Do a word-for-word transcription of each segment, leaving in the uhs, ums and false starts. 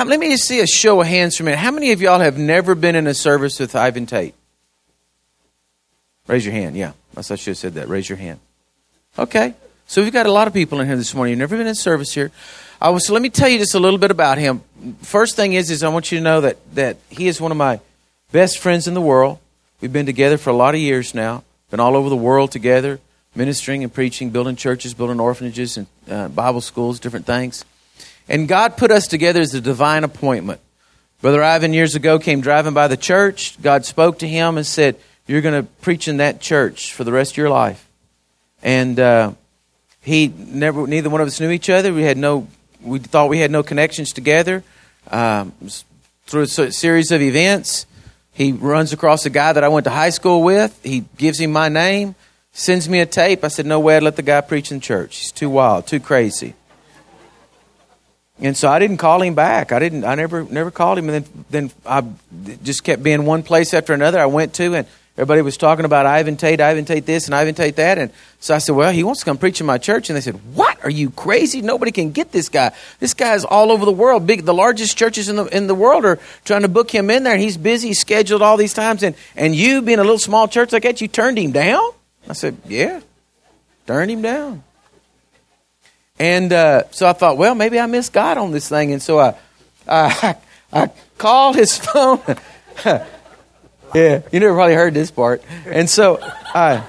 how, let me just see a show of hands for a minute. How many of y'all have never been in a service with Ivan Tate? Raise your hand. Yeah, I thought I should have said that. Raise your hand. Okay. So we've got a lot of people in here this morning. You've never been in service here. I was, so let me tell you just a little bit about him. First thing is, is I want you to know that, that he is one of my best friends in the world. We've been together for a lot of years now. Been all over the world together, ministering and preaching, building churches, building orphanages and uh, Bible schools, different things. And God put us together as a divine appointment. Brother Ivan years ago came driving by the church. God spoke to him and said, you're going to preach in that church for the rest of your life. And uh, he never, neither one of us knew each other. We had no, we thought we had no connections together. Um, through a series of events, he runs across a guy that I went to high school with. He gives him my name, sends me a tape. I said, no way I'd let the guy preach in church. He's too wild, too crazy. And so I didn't call him back. I didn't. I never, never called him. And then, then I just kept being one place after another. I went to, and everybody was talking about Ivan Tate, Ivan Tate this, and Ivan Tate that. And so I said, well, he wants to come preach in my church. And they said, what? Are you crazy? Nobody can get this guy. This guy's all over the world. Big, the largest churches in the in the world are trying to book him in there. And he's busy, he's scheduled all these times. And and you, being a little small church like that, you turned him down? I said, yeah, turned him down. And uh, so I thought, well, maybe I missed God on this thing. And so I I, I called his phone. Yeah, you never probably heard this part. And so I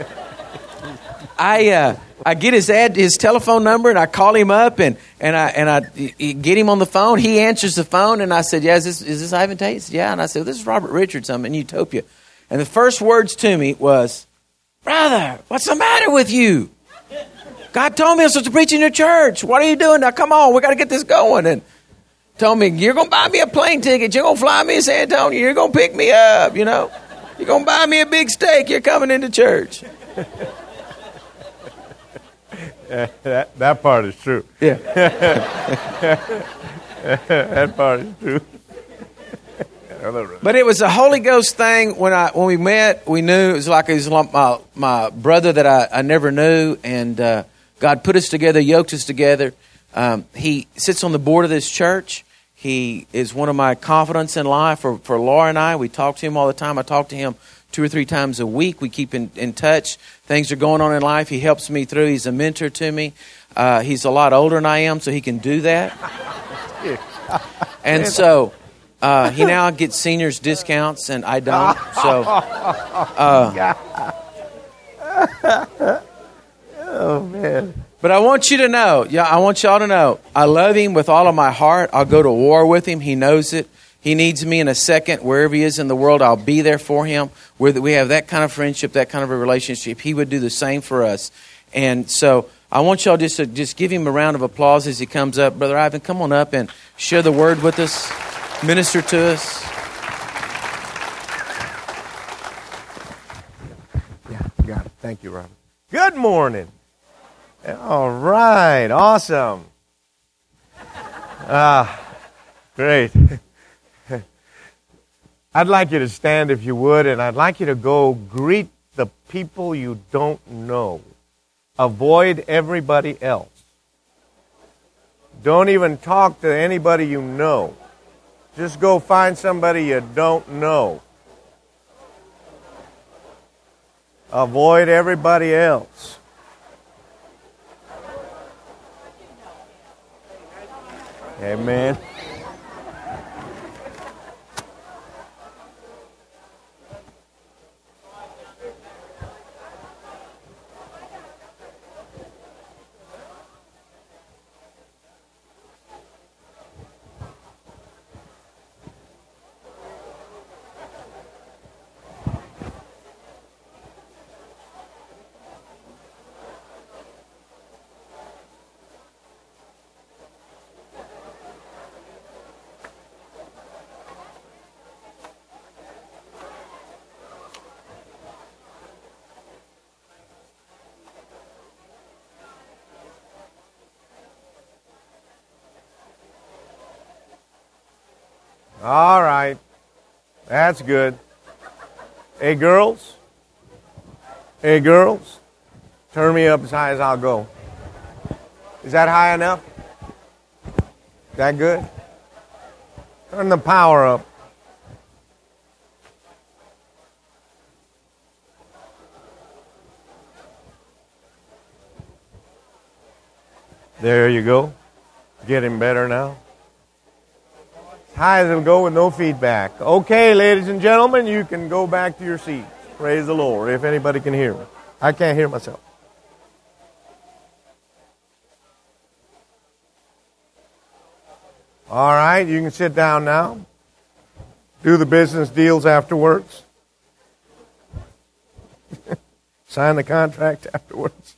I uh, I get his ad, his telephone number, and I call him up, and and I and I get him on the phone. He answers the phone, and I said, yeah, is this is this Ivan Tate? He said, yeah. And I said, this is Robert Richards. I'm in Utopia. And the first words to me was, brother, what's the matter with you? God told me I'm supposed to preach in your church. What are you doing now? Come on, we got to get this going. And told me, you're going to buy me a plane ticket. You're going to fly me to San Antonio. You're going to pick me up, you know. You're going to buy me a big steak. You're coming into church. Uh, that, that part is true. Yeah. That part is true. But it was a Holy Ghost thing. When I when we met, we knew it was like it was like my, my brother that I, I never knew. And uh, God put us together, yoked us together. Um, he sits on the board of this church. He is one of my confidants in life for, for Laura and I. We talk to him all the time. I talk to him two or three times a week. We keep in, in touch. Things are going on in life. He helps me through. He's a mentor to me. Uh, he's a lot older than I am, so he can do that. And so uh, he now gets seniors discounts, and I don't. So, uh, oh, man. But I want you to know, yeah, I want y'all to know, I love him with all of my heart. I'll go to war with him. He knows it. He needs me in a second. Wherever he is in the world, I'll be there for him. Where we have that kind of friendship, that kind of a relationship. He would do the same for us. And so I want y'all just to just give him a round of applause as he comes up. Brother Ivan, come on up and share the word with us. Minister to us. Yeah, got it. Thank you, Robert. Good morning. All right. Awesome. Ah, great. I'd like you to stand if you would, and I'd like you to go greet the people you don't know. Avoid everybody else. Don't even talk to anybody you know. Just go find somebody you don't know. Avoid everybody else. Amen. All right. That's good. Hey, girls. Hey, girls. Turn me up as high as I'll go. Is that high enough? Is that good? Turn the power up. There you go. Getting better now. High as it'll go with no feedback. Okay, ladies and gentlemen, you can go back to your seats. Praise the Lord, if anybody can hear me. I can't hear myself. All right, you can sit down now. Do the business deals afterwards. Sign the contract afterwards.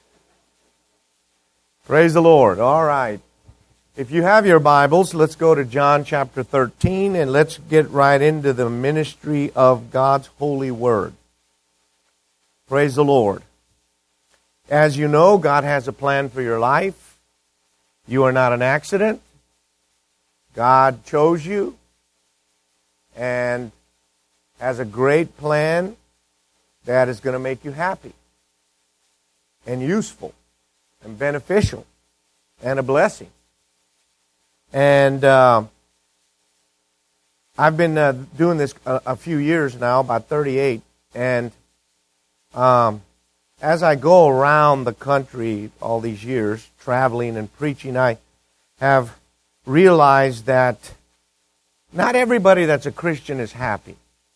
Praise the Lord. All right. If you have your Bibles, let's go to John chapter thirteen and let's get right into the ministry of God's holy word. Praise the Lord. As you know, God has a plan for your life. You are not an accident. God chose you and has a great plan that is going to make you happy and useful and beneficial and a blessing. And uh, I've been uh, doing this a, a few years now, about thirty-eight, and um, as I go around the country all these years, traveling and preaching, I have realized that not everybody that's a Christian is happy.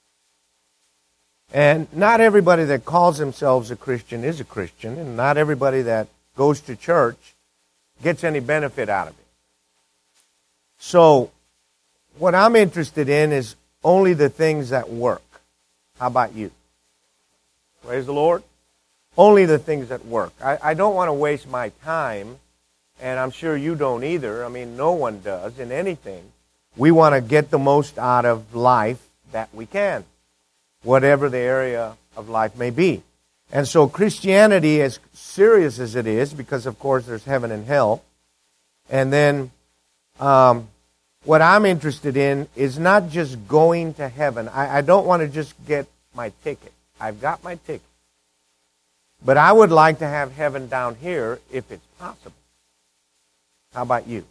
And not everybody that calls themselves a Christian is a Christian, and not everybody that goes to church gets any benefit out of it. So, what I'm interested in is only the things that work. How about you? Praise the Lord. Only the things that work. I, I don't want to waste my time, and I'm sure you don't either. I mean, no one does in anything. We want to get the most out of life that we can, whatever the area of life may be. And so Christianity, as serious as it is, because of course there's heaven and hell, and then um, what I'm interested in is not just going to heaven. I, I don't want to just get my ticket. I've got my ticket. But I would like to have heaven down here if it's possible. How about you?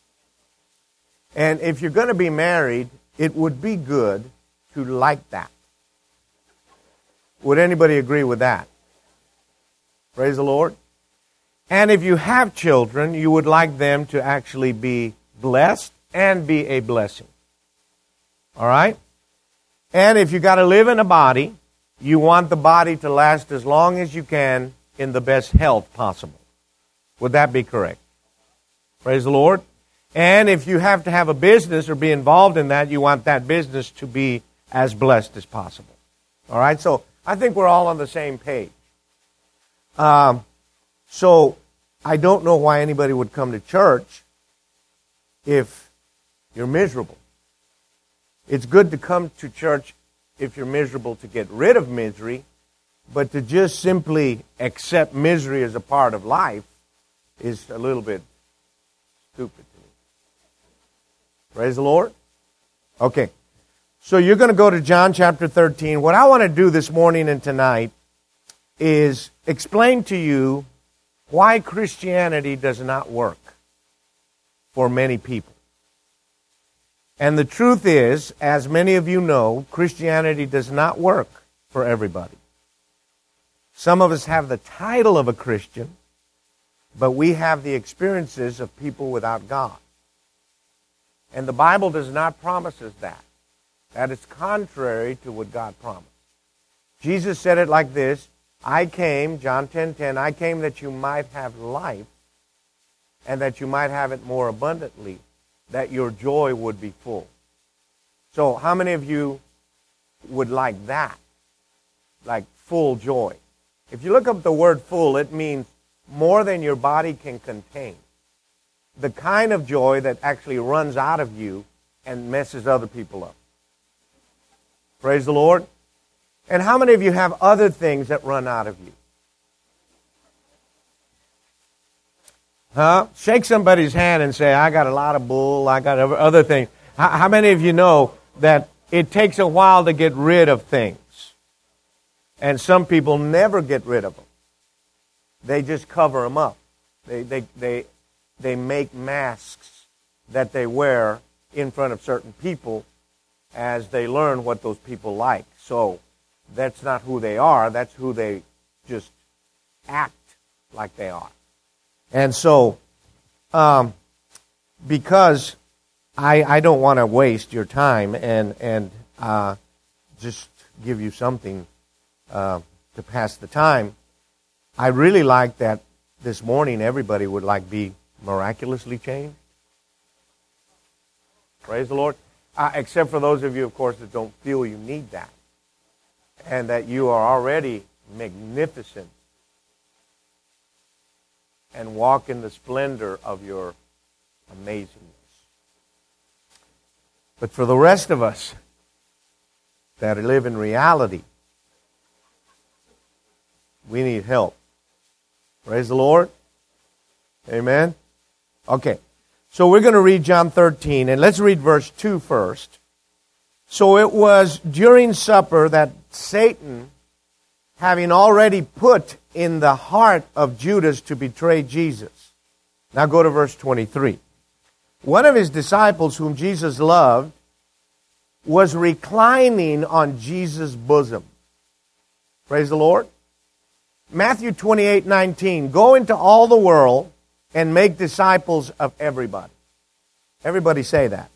And if you're going to be married, it would be good to like that. Would anybody agree with that? Praise the Lord. And if you have children, you would like them to actually be blessed and be a blessing. All right? And if you got to live in a body, you want the body to last as long as you can in the best health possible. Would that be correct? Praise the Lord. And if you have to have a business or be involved in that, you want that business to be as blessed as possible. All right? So I think we're all on the same page. Um, so I don't know why anybody would come to church if you're miserable. It's good to come to church if you're miserable to get rid of misery, but to just simply accept misery as a part of life is a little bit stupid to me. Praise the Lord. Okay. So you're going to go to John chapter thirteen. What I want to do this morning and tonight is explain to you why Christianity does not work for many people. And the truth is, as many of you know, Christianity does not work for everybody. Some of us have the title of a Christian, but we have the experiences of people without God. And the Bible does not promise us that. That is contrary to what God promised. Jesus said it like this, I came, John ten ten, I came that you might have life and that you might have it more abundantly, that your joy would be full. So how many of you would like that? Like full joy. If you look up the word full, it means more than your body can contain. The kind of joy that actually runs out of you and messes other people up. Praise the Lord. And how many of you have other things that run out of you? Huh? Shake somebody's hand and say, I got a lot of bull, I got other things. How, how many of you know that it takes a while to get rid of things? And some people never get rid of them. They just cover them up. They, they, they, they make masks that they wear in front of certain people as they learn what those people like. So that's not who they are. That's who they just act like they are. And so, um, because I, I don't want to waste your time and, and uh, just give you something uh, to pass the time, I really like that this morning everybody would like be miraculously changed. Praise the Lord. Uh, except for those of you, of course, that don't feel you need that. And that you are already magnificent and walk in the splendor of your amazingness. But for the rest of us that live in reality, we need help. Praise the Lord. Amen. Okay. So we're going to read John thirteen, and let's read verse two first. So it was during supper that Satan, having already put in the heart of Judas to betray Jesus. Now go to verse twenty-three. One of his disciples whom Jesus loved was reclining on Jesus' bosom. Praise the Lord. Matthew twenty-eight nineteen. Go into all the world and make disciples of everybody. Everybody say that.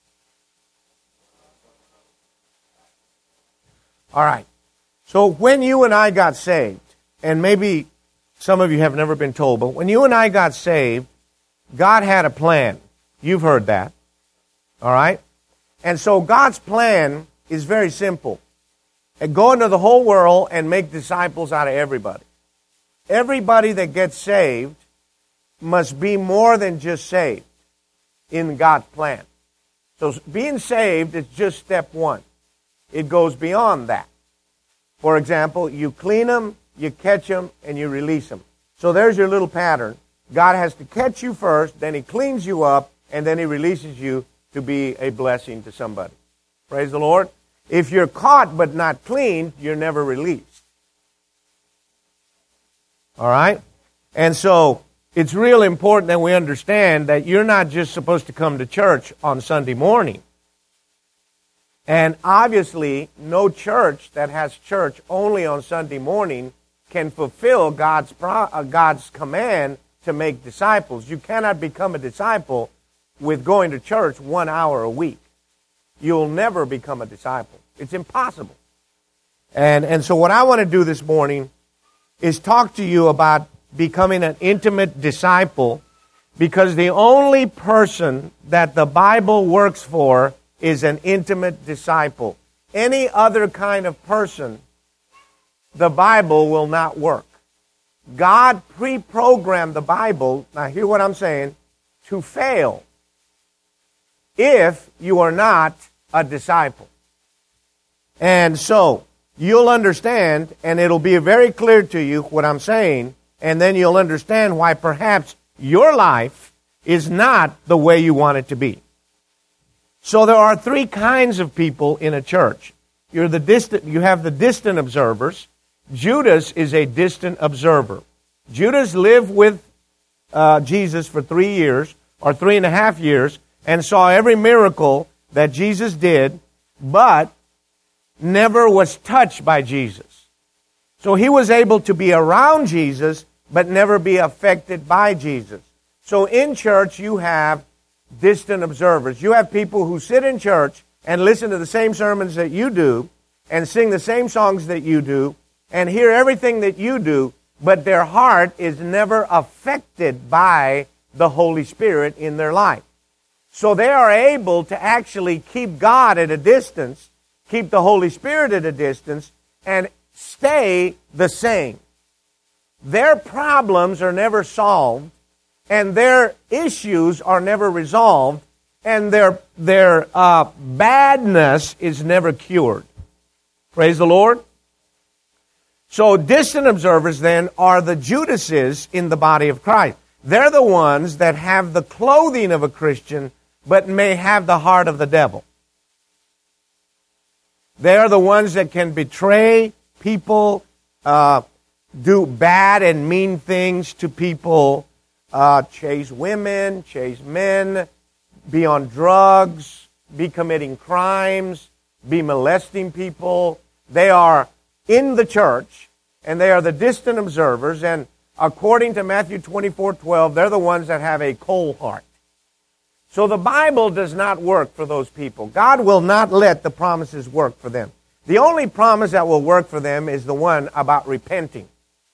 All right. So when you and I got saved, and maybe some of you have never been told, but when you and I got saved, God had a plan. You've heard that. All right? And so God's plan is very simple. Go into the whole world and make disciples out of everybody. Everybody that gets saved must be more than just saved in God's plan. So being saved is just step one. It goes beyond that. For example, you clean them, you catch them, and you release them. So there's your little pattern. God has to catch you first, then He cleans you up, and then He releases you to be a blessing to somebody. Praise the Lord. If you're caught but not cleaned, you're never released. All right? And so it's real important that we understand that you're not just supposed to come to church on Sunday morning. And obviously, no church that has church only on Sunday morning can fulfill God's pro- uh, God's command to make disciples. You cannot become a disciple with going to church one hour a week. You'll never become a disciple. It's impossible. And, and so what I want to do this morning is talk to you about becoming an intimate disciple, because the only person that the Bible works for is an intimate disciple. Any other kind of person, the Bible will not work. God pre-programmed the Bible, now hear what I'm saying, to fail if you are not a disciple. And so, you'll understand, and it'll be very clear to you what I'm saying, and then you'll understand why perhaps your life is not the way you want it to be. So there are three kinds of people in a church. You're the distant, you have the distant observers. Judas is a distant observer. Judas lived with uh, Jesus for three years, or three and a half years, and saw every miracle that Jesus did, but never was touched by Jesus. So he was able to be around Jesus, but never be affected by Jesus. So in church, you have distant observers. You have people who sit in church and listen to the same sermons that you do, and sing the same songs that you do, and hear everything that you do, but their heart is never affected by the Holy Spirit in their life. So they are able to actually keep God at a distance, keep the Holy Spirit at a distance, and stay the same. Their problems are never solved, and their issues are never resolved, and their, their uh, badness is never cured. Praise the Lord. So distant observers then are the Judases in the body of Christ. They're the ones that have the clothing of a Christian, but may have the heart of the devil. They are the ones that can betray people, uh, do bad and mean things to people, uh, chase women, chase men, be on drugs, be committing crimes, be molesting people. They are in the church, and they are the distant observers, and according to Matthew twenty-four twelve, they're the ones that have a cold heart. So the Bible does not work for those people. God will not let the promises work for them. The only promise that will work for them is the one about repenting.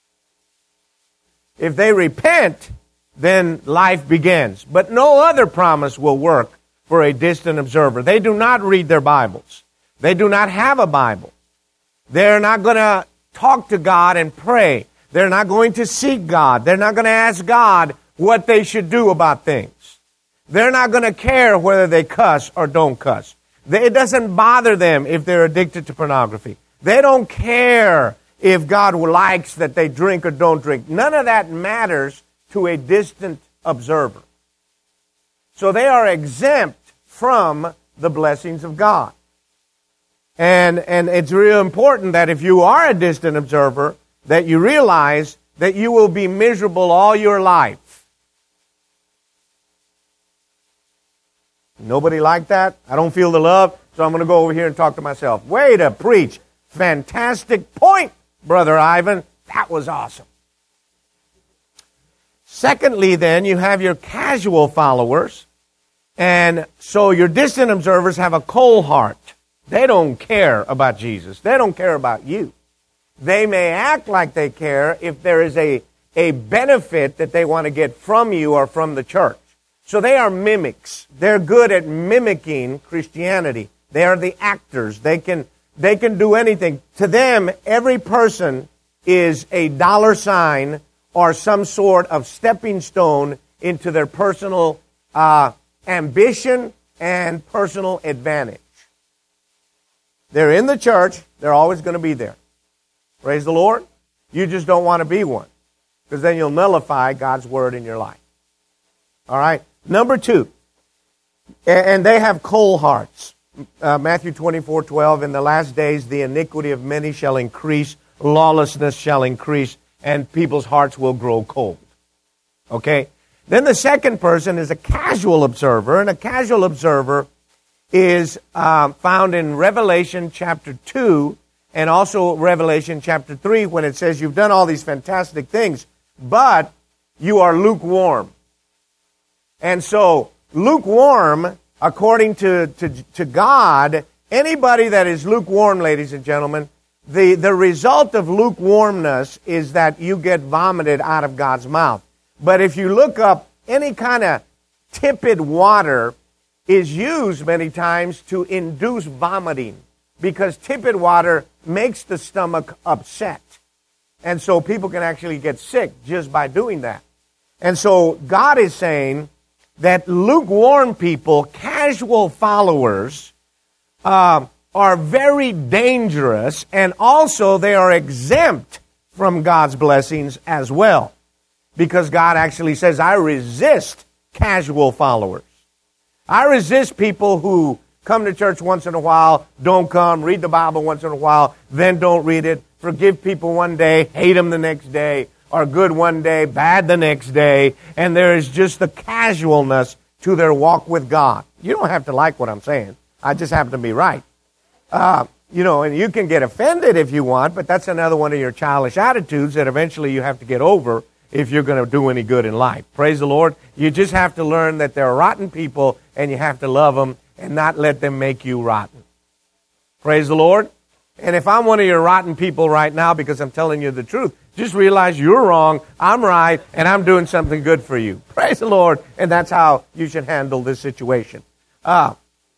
If they repent, then life begins. But no other promise will work for a distant observer. They do not read their Bibles. They do not have a Bible. They're not going to talk to God and pray. They're not going to seek God. They're not going to ask God what they should do about things. They're not going to care whether they cuss or don't cuss. They, it doesn't bother them if they're addicted to pornography. They don't care if God likes that they drink or don't drink. None of that matters to a distant observer. So they are exempt from the blessings of God. And, and it's real important that if you are a distant observer, that you realize that you will be miserable all your life. Nobody like that? I don't feel the love, so I'm going to go over here and talk to myself. Way to preach. Fantastic point, Brother Ivan. That was awesome. Secondly, then, you have your casual followers. And so your distant observers have a cold heart. They don't care about Jesus. They don't care about you. They may act like they care if there is a, a benefit that they want to get from you or from the church. So they are mimics. They're good at mimicking Christianity. They are the actors. They can, they can do anything. To them, every person is a dollar sign or some sort of stepping stone into their personal uh, ambition and personal advantage. They're in the church. They're always going to be there. Praise the Lord. You just don't want to be one, because then you'll nullify God's word in your life. All right. Number two, and they have cold hearts. Uh, Matthew twenty-four twelve, in the last days the iniquity of many shall increase, lawlessness shall increase, and people's hearts will grow cold. Okay? Then the second person is a casual observer, and a casual observer is uh, found in Revelation chapter two and also Revelation chapter three, when it says you've done all these fantastic things, but you are lukewarm. And so, lukewarm, according to, to, to God, anybody that is lukewarm, ladies and gentlemen, the, the result of lukewarmness is that you get vomited out of God's mouth. But if you look up, any kind of tepid water is used many times to induce vomiting, because tepid water makes the stomach upset. And so people can actually get sick just by doing that. And so God is saying that lukewarm people, casual followers, uh, are very dangerous, and also they are exempt from God's blessings as well. Because God actually says, I resist casual followers. I resist people who come to church once in a while, don't come, read the Bible once in a while, then don't read it, forgive people one day, hate them the next day, are good one day, bad the next day, and there is just the casualness to their walk with God. You don't have to like what I'm saying. I just happen to be right. Uh, you know, and you can get offended if you want, but that's another one of your childish attitudes that eventually you have to get over if you're going to do any good in life. Praise the Lord. You just have to learn that they're rotten people, and you have to love them and not let them make you rotten. Praise the Lord. And if I'm one of your rotten people right now because I'm telling you the truth, just realize you're wrong, I'm right, and I'm doing something good for you. Praise the Lord. And that's how you should handle this situation. Uh,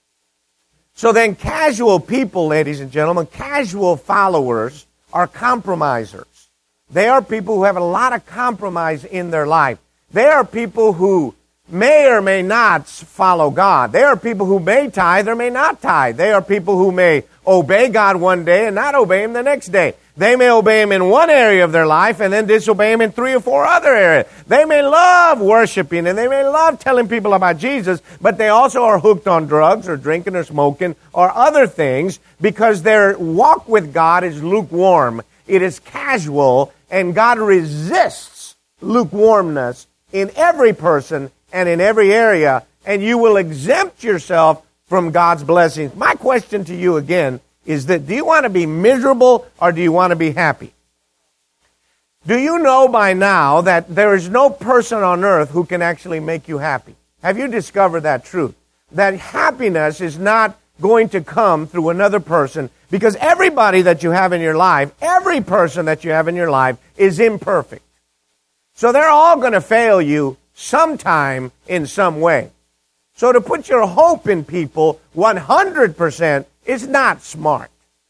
so then casual people, ladies and gentlemen, casual followers are compromisers. They are people who have a lot of compromise in their life. They are people who may or may not follow God. They are people who may tithe or may not tithe. They are people who may obey God one day and not obey Him the next day. They may obey Him in one area of their life and then disobey Him in three or four other areas. They may love worshiping and they may love telling people about Jesus, but they also are hooked on drugs or drinking or smoking or other things because their walk with God is lukewarm. It is casual, and God resists lukewarmness in every person and in every area, and you will exempt yourself from God's blessings. My question to you again is that, do you want to be miserable or do you want to be happy? Do you know by now that there is no person on earth who can actually make you happy? Have you discovered that truth? That happiness is not going to come through another person, because everybody that you have in your life, every person that you have in your life is imperfect. So they're all going to fail you sometime in some way. So to put your hope in people one hundred percent is not smart.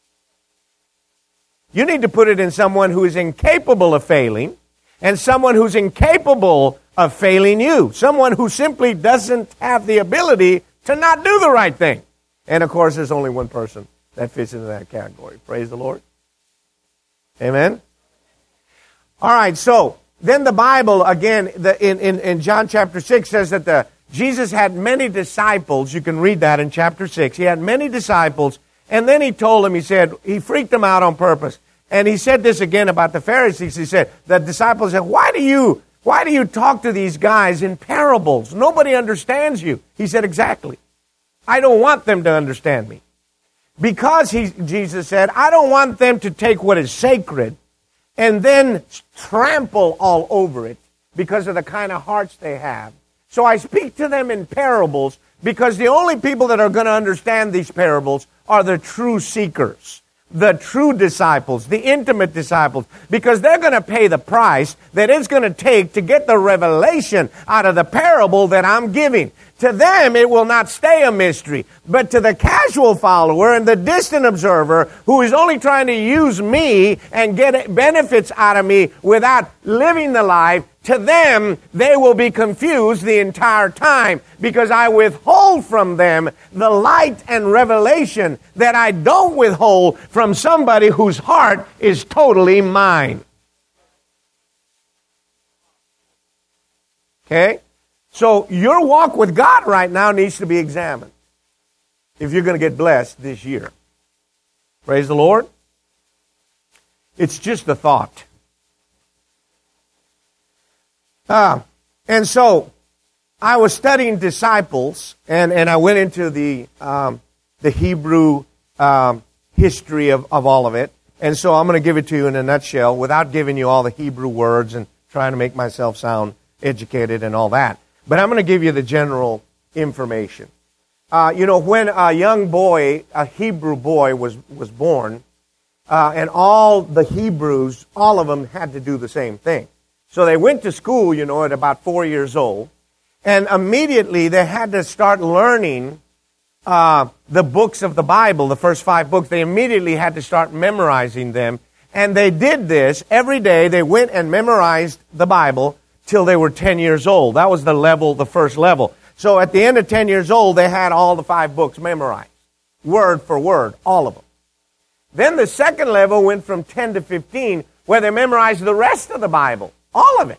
You need to put it in someone who is incapable of failing, and someone who's incapable of failing you. Someone who simply doesn't have the ability to not do the right thing. And of course, there's only one person that fits into that category. Praise the Lord. Amen. All right, so then the Bible, again, the, in, in, in John chapter six says that the Jesus had many disciples. You can read that in chapter six. He had many disciples, and then he told them, he said, he freaked them out on purpose. And he said this again about the Pharisees. He said, the disciples said, why do you, why do you talk to these guys in parables? Nobody understands you. He said, exactly. I don't want them to understand me. Because, he, Jesus said, I don't want them to take what is sacred and then trample all over it because of the kind of hearts they have. So I speak to them in parables, because the only people that are going to understand these parables are the true seekers, the true disciples, the intimate disciples, because they're going to pay the price that it's going to take to get the revelation out of the parable that I'm giving. To them, it will not stay a mystery. But to the casual follower and the distant observer who is only trying to use me and get benefits out of me without living the life, to them, they will be confused the entire time, because I withhold from them the light and revelation that I don't withhold from somebody whose heart is totally mine. Okay? So your walk with God right now needs to be examined if you're going to get blessed this year. Praise the Lord. It's just a thought. Ah, and so I was studying disciples, and, and I went into the um, the Hebrew um, history of, of all of it. And so I'm going to give it to you in a nutshell without giving you all the Hebrew words and trying to make myself sound educated and all that. But I'm going to give you the general information. Uh, you know, when a young boy, a Hebrew boy, was, was born, uh, and all the Hebrews, all of them had to do the same thing. So they went to school, you know, at about four years old, and immediately they had to start learning uh, the books of the Bible, the first five books. They immediately had to start memorizing them, and they did this every day. They went and memorized the Bible till they were ten years old. That was the level, the first level. So at the end of ten years old, they had all the five books memorized, word for word, all of them. Then the second level went from ten to fifteen, where they memorized the rest of the Bible. All of it.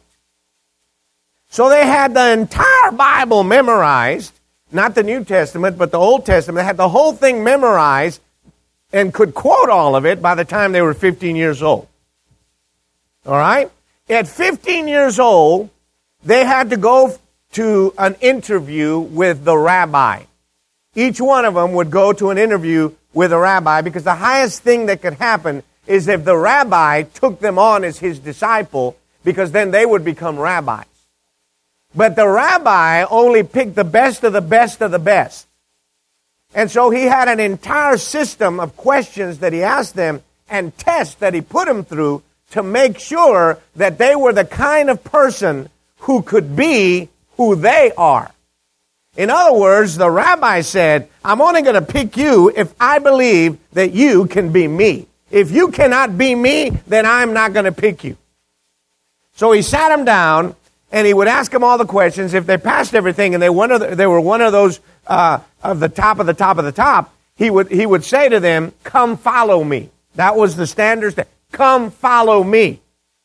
So they had the entire Bible memorized, not the New Testament, but the Old Testament. They had the whole thing memorized and could quote all of it by the time they were fifteen years old. All right? At fifteen years old, they had to go to an interview with the rabbi. Each one of them would go to an interview with a rabbi, because the highest thing that could happen is if the rabbi took them on as his disciple, because then they would become rabbis. But the rabbi only picked the best of the best of the best. And so he had an entire system of questions that he asked them and tests that he put them through to make sure that they were the kind of person who could be who they are. In other words, the rabbi said, I'm only going to pick you if I believe that you can be me. If you cannot be me, then I'm not going to pick you. So he sat them down, and he would ask them all the questions. If they passed everything and they, one of the, they were one of those uh, of the top of the top of the top, he would he would say to them, come follow me. That was the standard. Come follow me.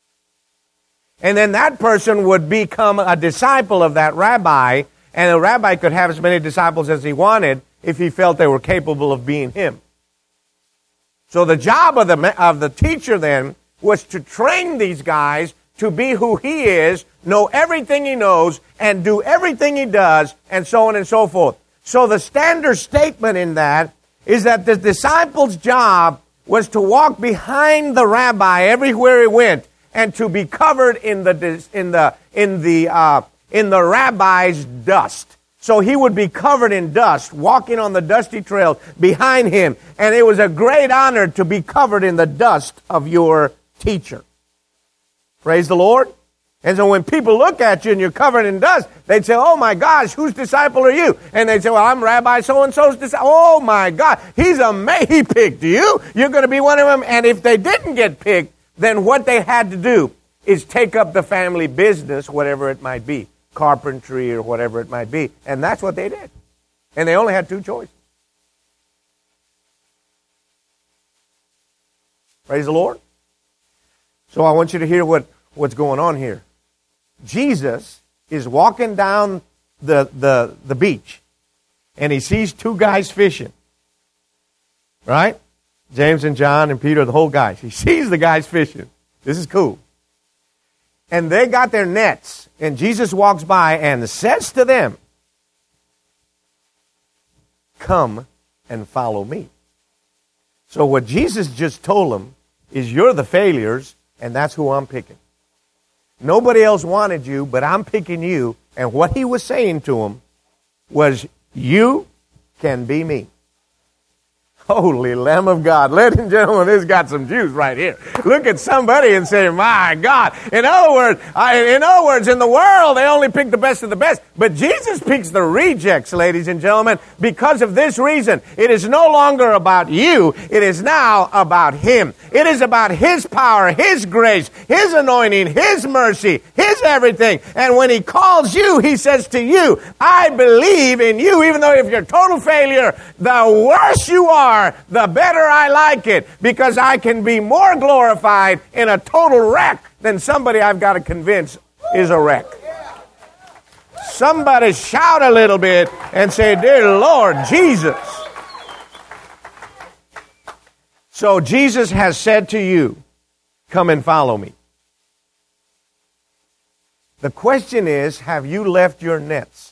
And then that person would become a disciple of that rabbi, and the rabbi could have as many disciples as he wanted if he felt they were capable of being him. So the job of the of the teacher then was to train these guys to be who he is, know everything he knows, and do everything he does, and so on and so forth. So the standard statement in that is that the disciples' job was to walk behind the rabbi everywhere he went, and to be covered in the in the in the uh, in the rabbi's dust. So he would be covered in dust, walking on the dusty trails behind him, and it was a great honor to be covered in the dust of your teacher. Praise the Lord. And so when people look at you and you're covered in dust, they'd say, "Oh my gosh, whose disciple are you?" And they'd say, "Well, I'm Rabbi so-and-so's disciple." "Oh my God, he's a ma- he picked you. You're going to be one of them." And if they didn't get picked, then what they had to do is take up the family business, whatever it might be, carpentry or whatever it might be. And that's what they did. And they only had two choices. Praise the Lord. So I want you to hear what, what's going on here. Jesus is walking down the, the, the beach, and he sees two guys fishing. Right? James and John and Peter, the whole guys. He sees the guys fishing. This is cool. And they got their nets, and Jesus walks by and says to them, "Come and follow me." So what Jesus just told them is, you're the failures, and that's who I'm picking. Nobody else wanted you, but I'm picking you. And what he was saying to them was, you can be me. Holy Lamb of God. Ladies and gentlemen, this got some juice right here. Look at somebody and say, my God. In other words, I, in other words, in the world, they only pick the best of the best. But Jesus picks the rejects, ladies and gentlemen, because of this reason. It is no longer about you. It is now about him. It is about his power, his grace, his anointing, his mercy, his everything. And when he calls you, he says to you, I believe in you, even though if you're a total failure, the worse you are, the better I like it, because I can be more glorified in a total wreck than somebody I've got to convince is a wreck. Somebody shout a little bit and say, dear Lord Jesus. So Jesus has said to you, come and follow me. The question is, have you left your nets?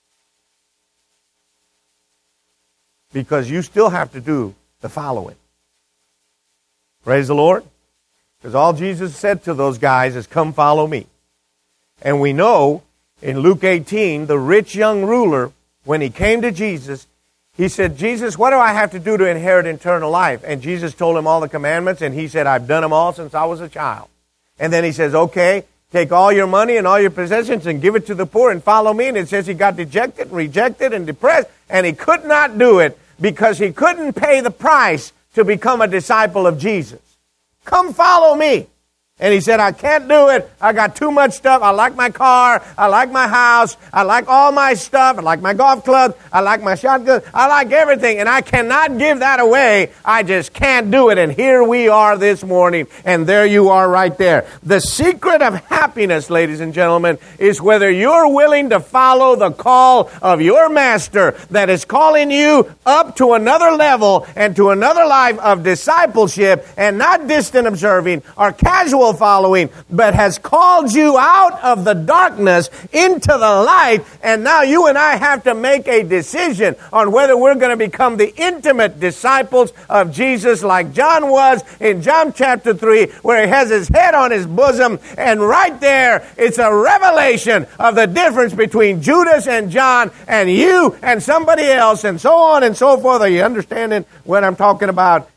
Because you still have to do the following. Praise the Lord. Because all Jesus said to those guys is, come follow me. And we know in Luke eighteen, the rich young ruler, when he came to Jesus, he said, Jesus, what do I have to do to inherit eternal life? And Jesus told him all the commandments, and he said, I've done them all since I was a child. And then he says, okay, take all your money and all your possessions and give it to the poor and follow me. And it says he got dejected, rejected, and depressed. And he could not do it because he couldn't pay the price to become a disciple of Jesus. Come follow me. And he said, I can't do it. I got too much stuff. I like my car. I like my house. I like all my stuff. I like my golf club. I like my shotgun. I like everything. And I cannot give that away. I just can't do it. And here we are this morning. And there you are right there. The secret of happiness, ladies and gentlemen, is whether you're willing to follow the call of your master that is calling you up to another level and to another life of discipleship and not distant observing or casual following, but has called you out of the darkness into the light, and now you and I have to make a decision on whether we're going to become the intimate disciples of Jesus like John was in John chapter three, where he has his head on his bosom, and right there it's a revelation of the difference between Judas and John and you and somebody else, and so on and so forth. Are you understanding what I'm talking about?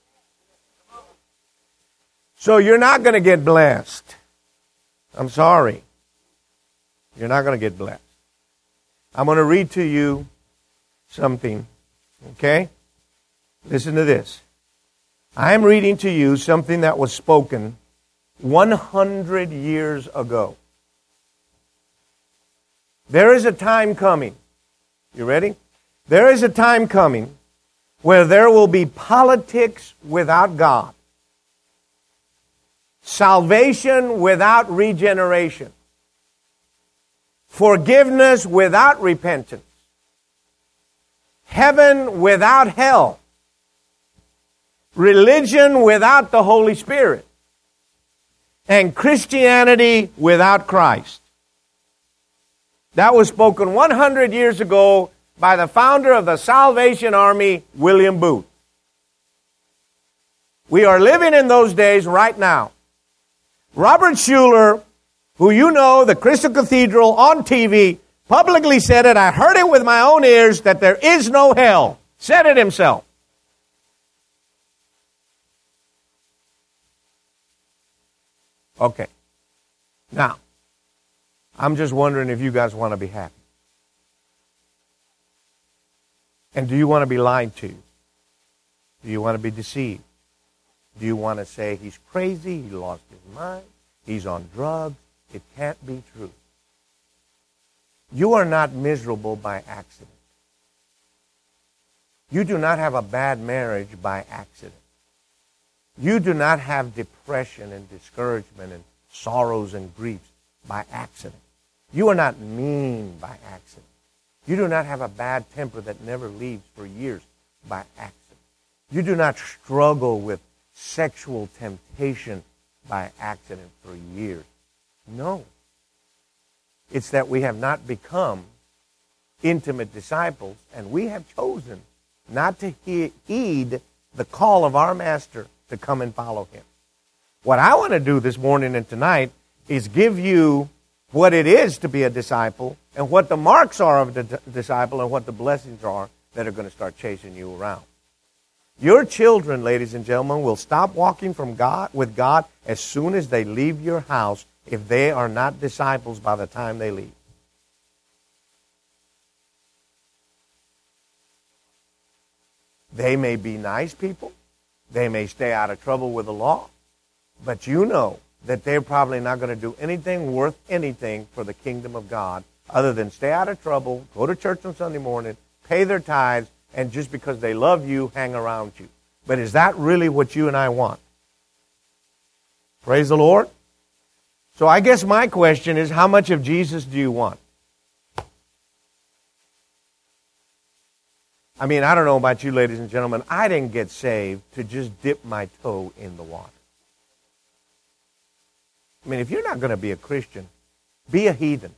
So you're not going to get blessed. I'm sorry. You're not going to get blessed. I'm going to read to you something. Okay? Listen to this. I'm reading to you something that was spoken one hundred years ago. There is a time coming. You ready? There is a time coming where there will be politics without God. Salvation without regeneration. Forgiveness without repentance. Heaven without hell. Religion without the Holy Spirit. and Christianity without Christ. That was spoken one hundred years ago by the founder of the Salvation Army, William Booth. We are living in those days right now. Robert Schuller, who you know, the Crystal Cathedral on T V, publicly said it. I heard it with my own ears that there is no hell. Said it himself. Okay. Now, I'm just wondering if you guys want to be happy. And do you want to be lied to? Do you want to be deceived? Do you want to say he's crazy, he lost his mind, he's on drugs? It can't be true. You are not miserable by accident. You do not have a bad marriage by accident. You do not have depression and discouragement and sorrows and griefs by accident. You are not mean by accident. You do not have a bad temper that never leaves for years by accident. You do not struggle with sexual temptation by accident for years. No. It's that we have not become intimate disciples, and we have chosen not to he- heed the call of our Master to come and follow Him. What I want to do this morning and tonight is give you what it is to be a disciple and what the marks are of the d- disciple and what the blessings are that are going to start chasing you around. Your children, ladies and gentlemen, will stop walking from God with God as soon as they leave your house if they are not disciples by the time they leave. They may be nice people. They may stay out of trouble with the law. But you know that they're probably not going to do anything worth anything for the kingdom of God other than stay out of trouble, go to church on Sunday morning, pay their tithes, and just because they love you, hang around you. But is that really what you and I want? Praise the Lord. So I guess my question is, how much of Jesus do you want? I mean, I don't know about you, ladies and gentlemen. I didn't get saved to just dip my toe in the water. I mean, if you're not going to be a Christian, be a heathen.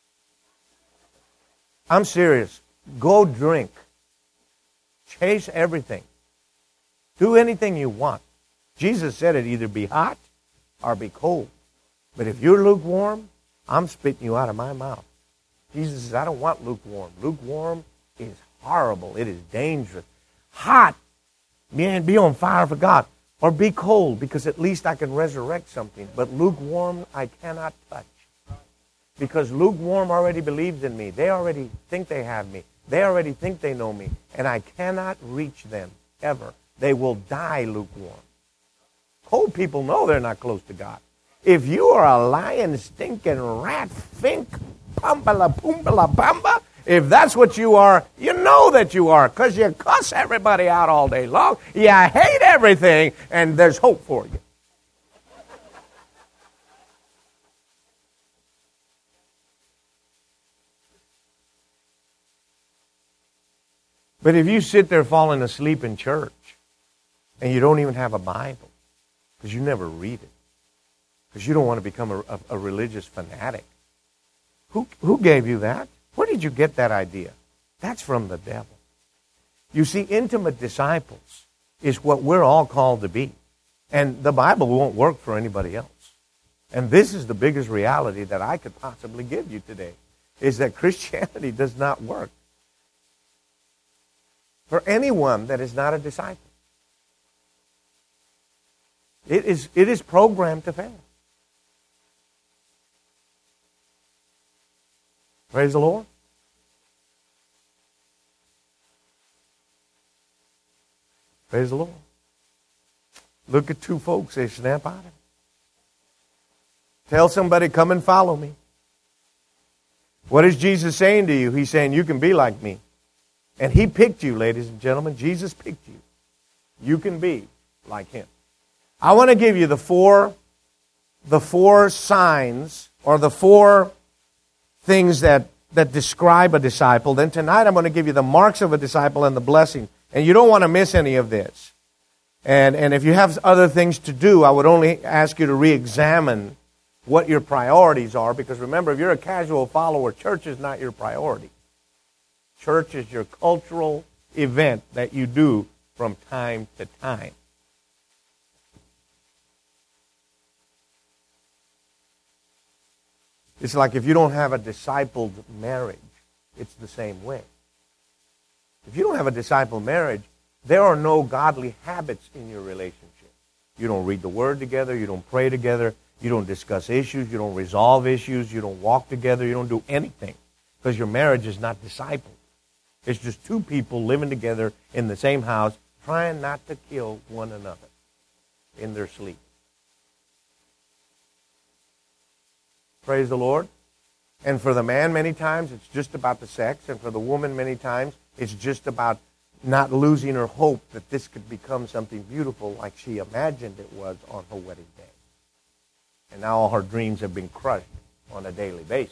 I'm serious. Go drink. Chase everything. Do anything you want. Jesus said it, either be hot or be cold. But if you're lukewarm, I'm spitting you out of my mouth. Jesus says, I don't want lukewarm. Lukewarm is horrible. It is dangerous. Hot, man, be on fire for God. Or be cold, because at least I can resurrect something. But lukewarm, I cannot touch. Because lukewarm already believes in me. They already think they have me. They already think they know me. And I cannot reach them, ever. They will die lukewarm. Cold people know they're not close to God. If you are a lying, stinking rat, fink, pumbala, pumbala, pamba, if that's what you are, you know that you are, because you cuss everybody out all day long. You hate everything, and there's hope for you. But if you sit there falling asleep in church, and you don't even have a Bible, because you never read it, because you don't want to become a, a, a religious fanatic, who, who gave you that? Where did you get that idea? That's from the devil. You see, intimate disciples is what we're all called to be. And the Bible won't work for anybody else. And this is the biggest reality that I could possibly give you today, is that Christianity does not work for anyone that is not a disciple. It is, it is programmed to fail. Praise the Lord. Praise the Lord. Look at two folks, they snap out of it. Tell somebody, come and follow me. What is Jesus saying to you? He's saying, you can be like me. And He picked you, ladies and gentlemen. Jesus picked you. You can be like Him. I want to give you the four, the four signs, or the four things that, that describe a disciple. Then tonight I'm going to give you the marks of a disciple and the blessing. And you don't want to miss any of this. And, and if you have other things to do, I would only ask you to re-examine what your priorities are. Because remember, if you're a casual follower, church is not your priority. Church is your cultural event that you do from time to time. It's like if you don't have a discipled marriage, it's the same way. If you don't have a discipled marriage, there are no godly habits in your relationship. You don't read the Word together, you don't pray together, you don't discuss issues, you don't resolve issues, you don't walk together, you don't do anything. Because your marriage is not discipled. It's just two people living together in the same house, trying not to kill one another in their sleep. Praise the Lord. And for the man, many times, it's just about the sex. And for the woman, many times, it's just about not losing her hope that this could become something beautiful like she imagined it was on her wedding day. And now all her dreams have been crushed on a daily basis.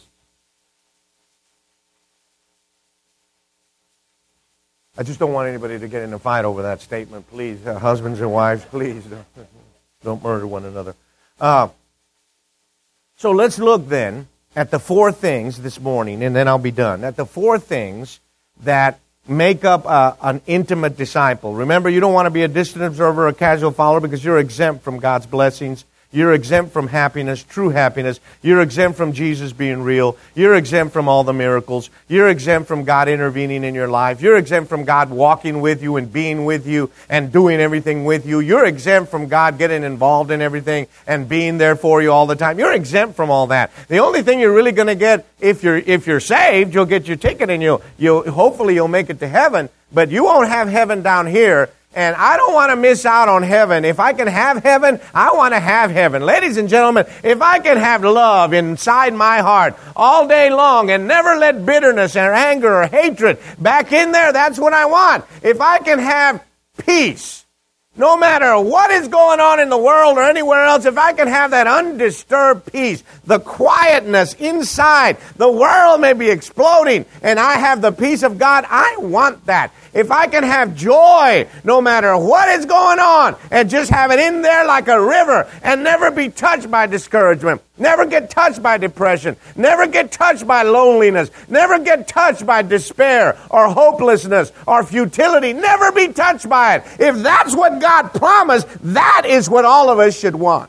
I just don't want anybody to get in a fight over that statement. Please, uh, husbands and wives, please don't, don't murder one another. Uh, so let's look then at the four things this morning, and then I'll be done. At the four things that make up a, an intimate disciple. Remember, you don't want to be a distant observer or a casual follower because you're exempt from God's blessings. You're exempt from happiness, true happiness. You're exempt from Jesus being real. You're exempt from all the miracles. You're exempt from God intervening in your life. You're exempt from God walking with you and being with you and doing everything with you. You're exempt from God getting involved in everything and being there for you all the time. You're exempt from all that. The only thing you're really going to get, if you're if you're saved, you'll get your ticket and you'll you'll hopefully you'll make it to heaven. But you won't have heaven down here. And I don't want to miss out on heaven. If I can have heaven, I want to have heaven. Ladies and gentlemen, if I can have love inside my heart all day long and never let bitterness or anger or hatred back in there, that's what I want. If I can have peace, no matter what is going on in the world or anywhere else, if I can have that undisturbed peace, the quietness inside, the world may be exploding, and I have the peace of God, I want that. If I can have joy no matter what is going on and just have it in there like a river and never be touched by discouragement, never get touched by depression, never get touched by loneliness, never get touched by despair or hopelessness or futility, never be touched by it. If that's what God promised, that is what all of us should want.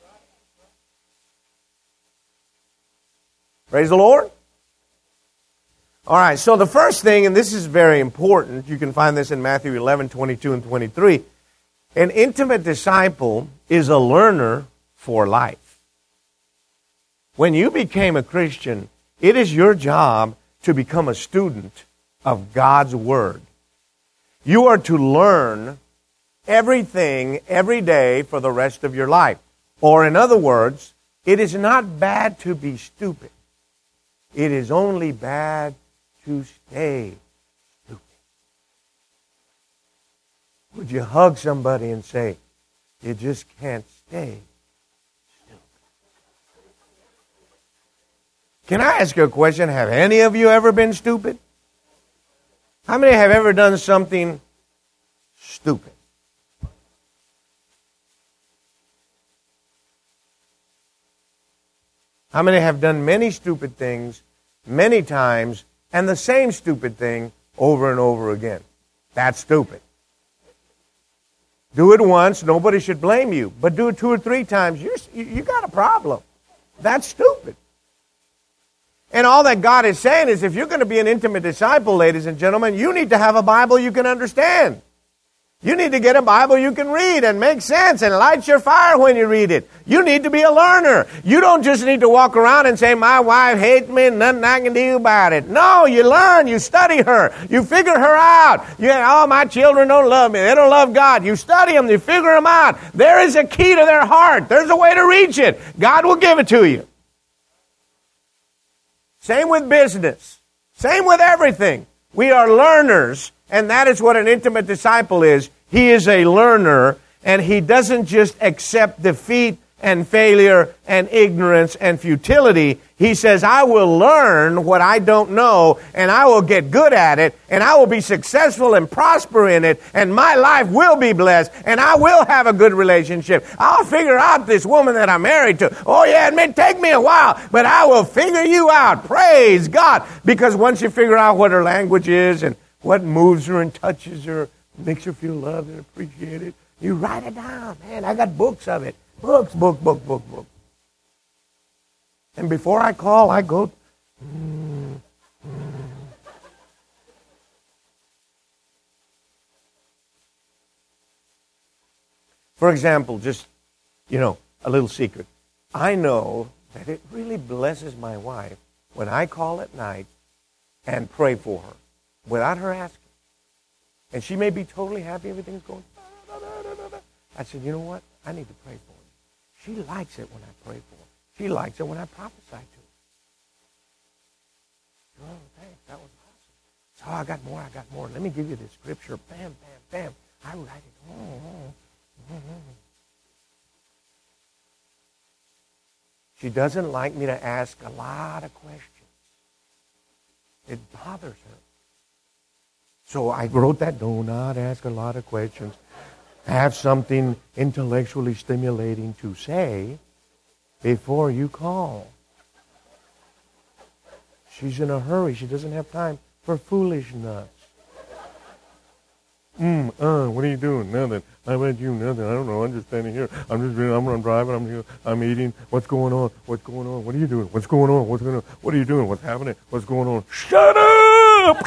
Praise the Lord. All right, so the first thing, and this is very important, you can find this in Matthew eleven, twenty-two and twenty-three. An intimate disciple is a learner for life. When you became a Christian, it is your job to become a student of God's Word. You are to learn everything every day for the rest of your life. Or in other words, it is not bad to be stupid. It is only bad to stay stupid. Would you hug somebody and say, you just can't stay stupid? Can I ask you a question? Have any of you ever been stupid? How many have ever done something stupid? How many have done many stupid things many times and the same stupid thing over and over again? That's stupid. Do it once, nobody should blame you. But do it two or three times, you're, you got a problem. That's stupid. And all that God is saying is if you're going to be an intimate disciple, ladies and gentlemen, you need to have a Bible you can understand. You need to get a Bible you can read and make sense and light your fire when you read it. You need to be a learner. You don't just need to walk around and say, my wife hates me and nothing I can do about it. No, you learn. You study her. You figure her out. You, oh, my children don't love me. They don't love God. You study them. You figure them out. There is a key to their heart. There's a way to reach it. God will give it to you. Same with business. Same with everything. We are learners. And that is what an intimate disciple is. He is a learner, and he doesn't just accept defeat. and failure and ignorance and futility. He says, I will learn what I don't know, and I will get good at it, and I will be successful and prosper in it, and my life will be blessed, and I will have a good relationship. I'll figure out this woman that I'm married to. Oh yeah, it may take me a while, but I will figure you out. Praise God. Because once you figure out what her language is and what moves her and touches her, makes her feel loved and appreciated, you write it down. Man, I got books of it. Books, book, book, book, book. And before I call, I go, mm, mm. For example, just, you know, a little secret. I know that it really blesses my wife when I call at night and pray for her without her asking. And she may be totally happy, everything's going. I said, you know what? I need to pray for her. She likes it when I pray for her. She likes it when I prophesy to her. Oh, thanks. That was awesome. So I got more, I got more. Let me give you the scripture. Bam, bam, bam. I write it. Oh, oh, oh, oh. She doesn't like me to ask a lot of questions. It bothers her. So I wrote that, do not ask a lot of questions. Have something intellectually stimulating to say before you call. She's in a hurry. She doesn't have time for foolishness. Mm, uh, what are you doing? Nothing. I read you nothing. I don't know. I'm just standing here. I'm just I'm, I'm driving. I'm here. I'm eating. What's going on? What's going on? What are you doing? What's going on? What's going on? What are you doing? What's happening? What's going on? Shut up!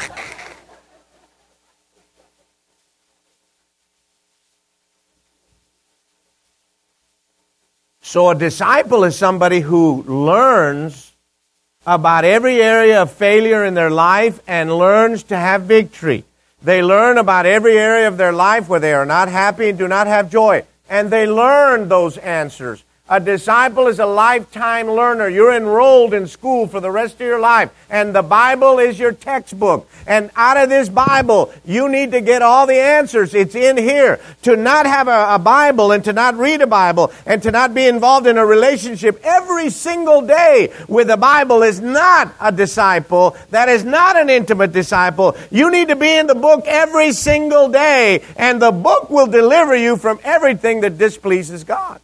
So a disciple is somebody who learns about every area of failure in their life and learns to have victory. They learn about every area of their life where they are not happy and do not have joy. And they learn those answers. A disciple is a lifetime learner. You're enrolled in school for the rest of your life. And the Bible is your textbook. And out of this Bible, you need to get all the answers. It's in here. To not have a, a Bible and to not read a Bible and to not be involved in a relationship every single day with the Bible is not a disciple. That is not an intimate disciple. You need to be in the book every single day. And the book will deliver you from everything that displeases God.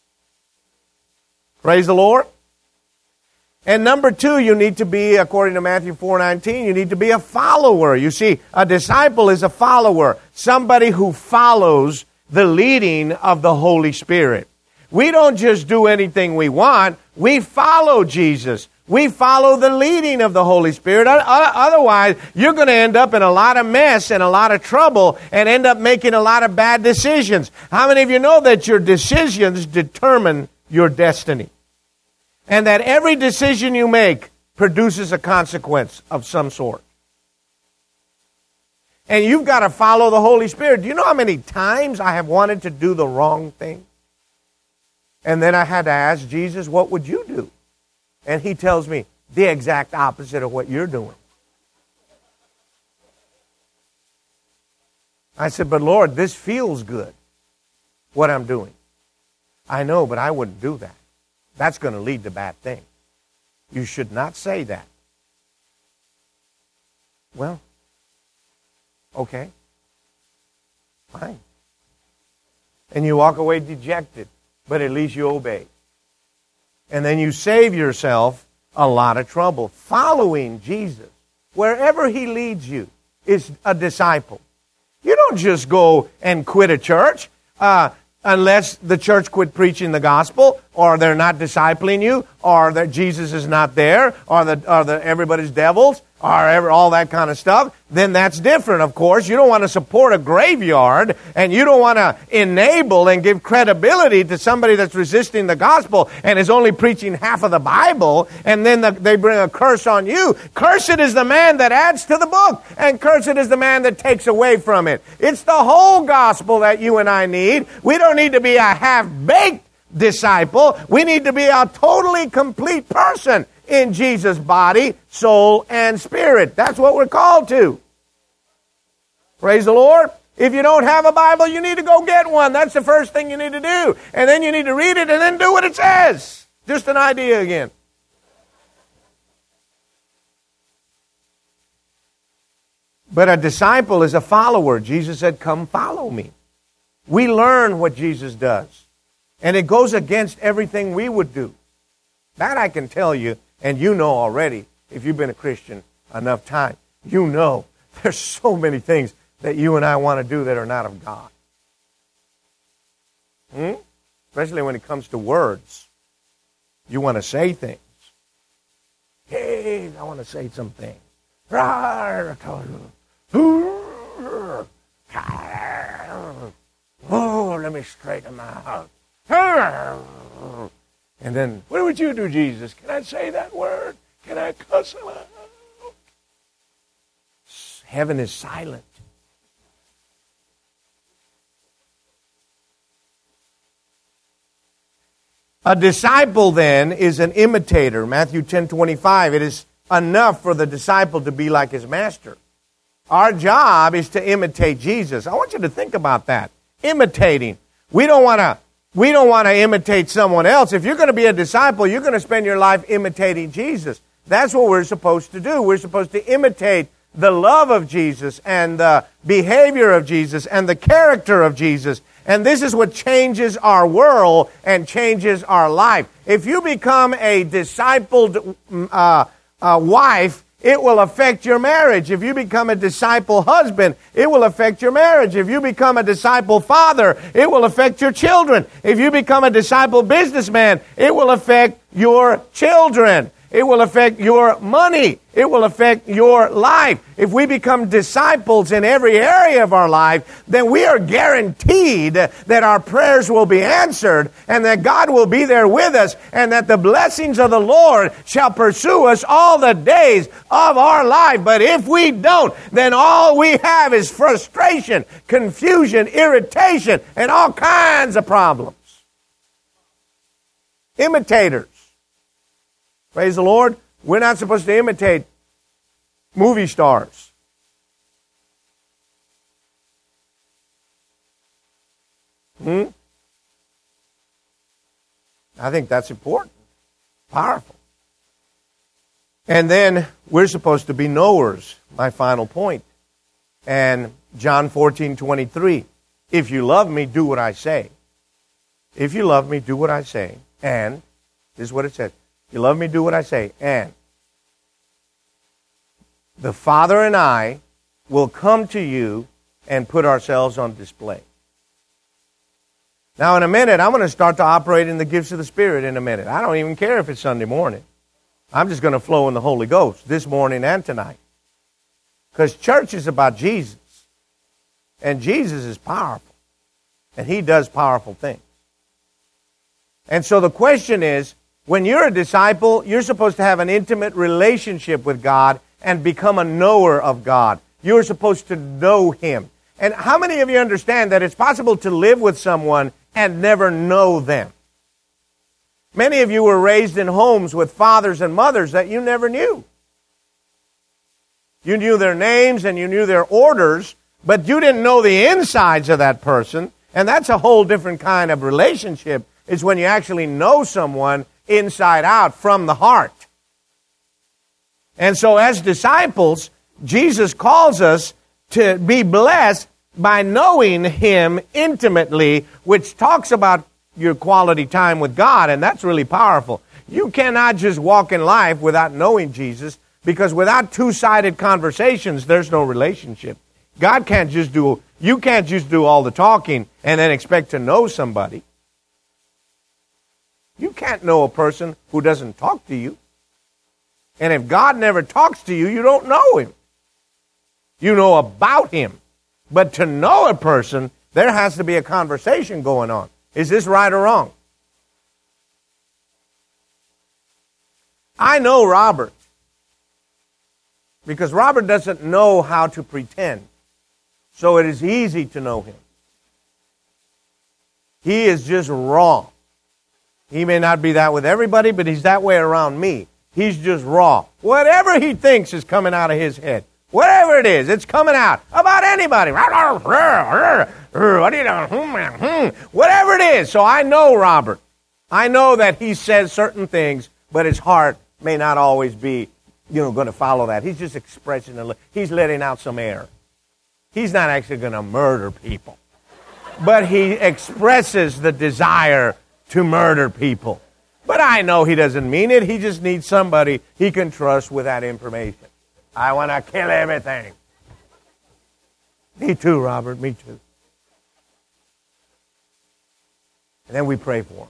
Praise the Lord. And number two, you need to be, according to Matthew four nineteen, you need to be a follower. You see, a disciple is a follower, somebody who follows the leading of the Holy Spirit. We don't just do anything we want. We follow Jesus. We follow the leading of the Holy Spirit. Otherwise, you're going to end up in a lot of mess and a lot of trouble and end up making a lot of bad decisions. How many of you know that your decisions determine your destiny? And that every decision you make produces a consequence of some sort. And you've got to follow the Holy Spirit. Do you know how many times I have wanted to do the wrong thing? And then I had to ask Jesus, what would you do? And He tells me the exact opposite of what you're doing. I said, but Lord, this feels good, what I'm doing. I know, but I wouldn't do that. That's going to lead to bad things. You should not say that. Well, okay. Fine. And you walk away dejected, but at least you obey. And then you save yourself a lot of trouble. Following Jesus, wherever He leads you, is a disciple. You don't just go and quit a church. Uh, Unless the church quit preaching the gospel, or they're not discipling you, or that Jesus is not there, or the or the everybody's devils, or ever, all that kind of stuff, then that's different, of course. You don't want to support a graveyard, and you don't want to enable and give credibility to somebody that's resisting the gospel and is only preaching half of the Bible, and then the, they bring a curse on you. Cursed is the man that adds to the book, and cursed is the man that takes away from it. It's the whole gospel that you and I need. We don't need to be a half-baked disciple. We need to be a totally complete person in Jesus' body, soul, and spirit. That's what we're called to. Praise the Lord. If you don't have a Bible, you need to go get one. That's the first thing you need to do. And then you need to read it and then do what it says. Just an idea again. But a disciple is a follower. Jesus said, come follow me. We learn what Jesus does. And it goes against everything we would do. That I can tell you, and you know already, if you've been a Christian enough time, you know there's so many things that you and I want to do that are not of God. Hmm? Especially when it comes to words. You want to say things. Hey, I want to say something. Oh, let me straighten my house. And then, what would you do, Jesus? Can I say that word? Can I cuss him out? Heaven is silent. A disciple, then, is an imitator. Matthew ten twenty-five. It is enough for the disciple to be like his master. Our job is to imitate Jesus. I want you to think about that. Imitating. We don't want to we don't want to imitate someone else. If you're going to be a disciple, you're going to spend your life imitating Jesus. That's what we're supposed to do. We're supposed to imitate the love of Jesus and the behavior of Jesus and the character of Jesus. And this is what changes our world and changes our life. If you become a discipled uh, uh, wife, it will affect your marriage. If you become a disciple husband, it will affect your marriage. If you become a disciple father, it will affect your children. If you become a disciple businessman, it will affect your children. It will affect your money. It will affect your life. If we become disciples in every area of our life, then we are guaranteed that our prayers will be answered and that God will be there with us and that the blessings of the Lord shall pursue us all the days of our life. But if we don't, then all we have is frustration, confusion, irritation, and all kinds of problems. Imitators. Praise the Lord. We're not supposed to imitate movie stars. Hmm? I think that's important. Powerful. And then we're supposed to be knowers. My final point. And John fourteen twenty-three. If you love me, do what I say. If you love me, do what I say. And this is what it says. You love me, do what I say. And the Father and I will come to you and put ourselves on display. Now, in a minute, I'm going to start to operate in the gifts of the Spirit in a minute. I don't even care if it's Sunday morning. I'm just going to flow in the Holy Ghost this morning and tonight. Because church is about Jesus. And Jesus is powerful. And He does powerful things. And so the question is, when you're a disciple, you're supposed to have an intimate relationship with God and become a knower of God. You're supposed to know Him. And how many of you understand that it's possible to live with someone and never know them? Many of you were raised in homes with fathers and mothers that you never knew. You knew their names and you knew their orders, but you didn't know the insides of that person. And that's a whole different kind of relationship. It's when you actually know someone inside out from the heart. And so as disciples, Jesus calls us to be blessed by knowing Him intimately, which talks about your quality time with God, and that's really powerful. You cannot just walk in life without knowing Jesus, because without two-sided conversations, there's no relationship. God can't just do, you can't just do all the talking and then expect to know somebody. You can't know a person who doesn't talk to you. And if God never talks to you, you don't know Him. You know about Him. But to know a person, there has to be a conversation going on. Is this right or wrong? I know Robert because Robert doesn't know how to pretend. So it is easy to know him. He is just raw. He may not be that with everybody, but he's that way around me. He's just raw. Whatever he thinks is coming out of his head. Whatever it is, it's coming out about anybody. What do you know? Whatever it is. So I know Robert. I know that he says certain things, but his heart may not always be, you know, going to follow that. He's just expressing, a, he's letting out some air. He's not actually going to murder people. But he expresses the desire to murder people. But I know he doesn't mean it. He just needs somebody he can trust with that information. I want to kill everything. Me too, Robert. Me too. And then we pray for him.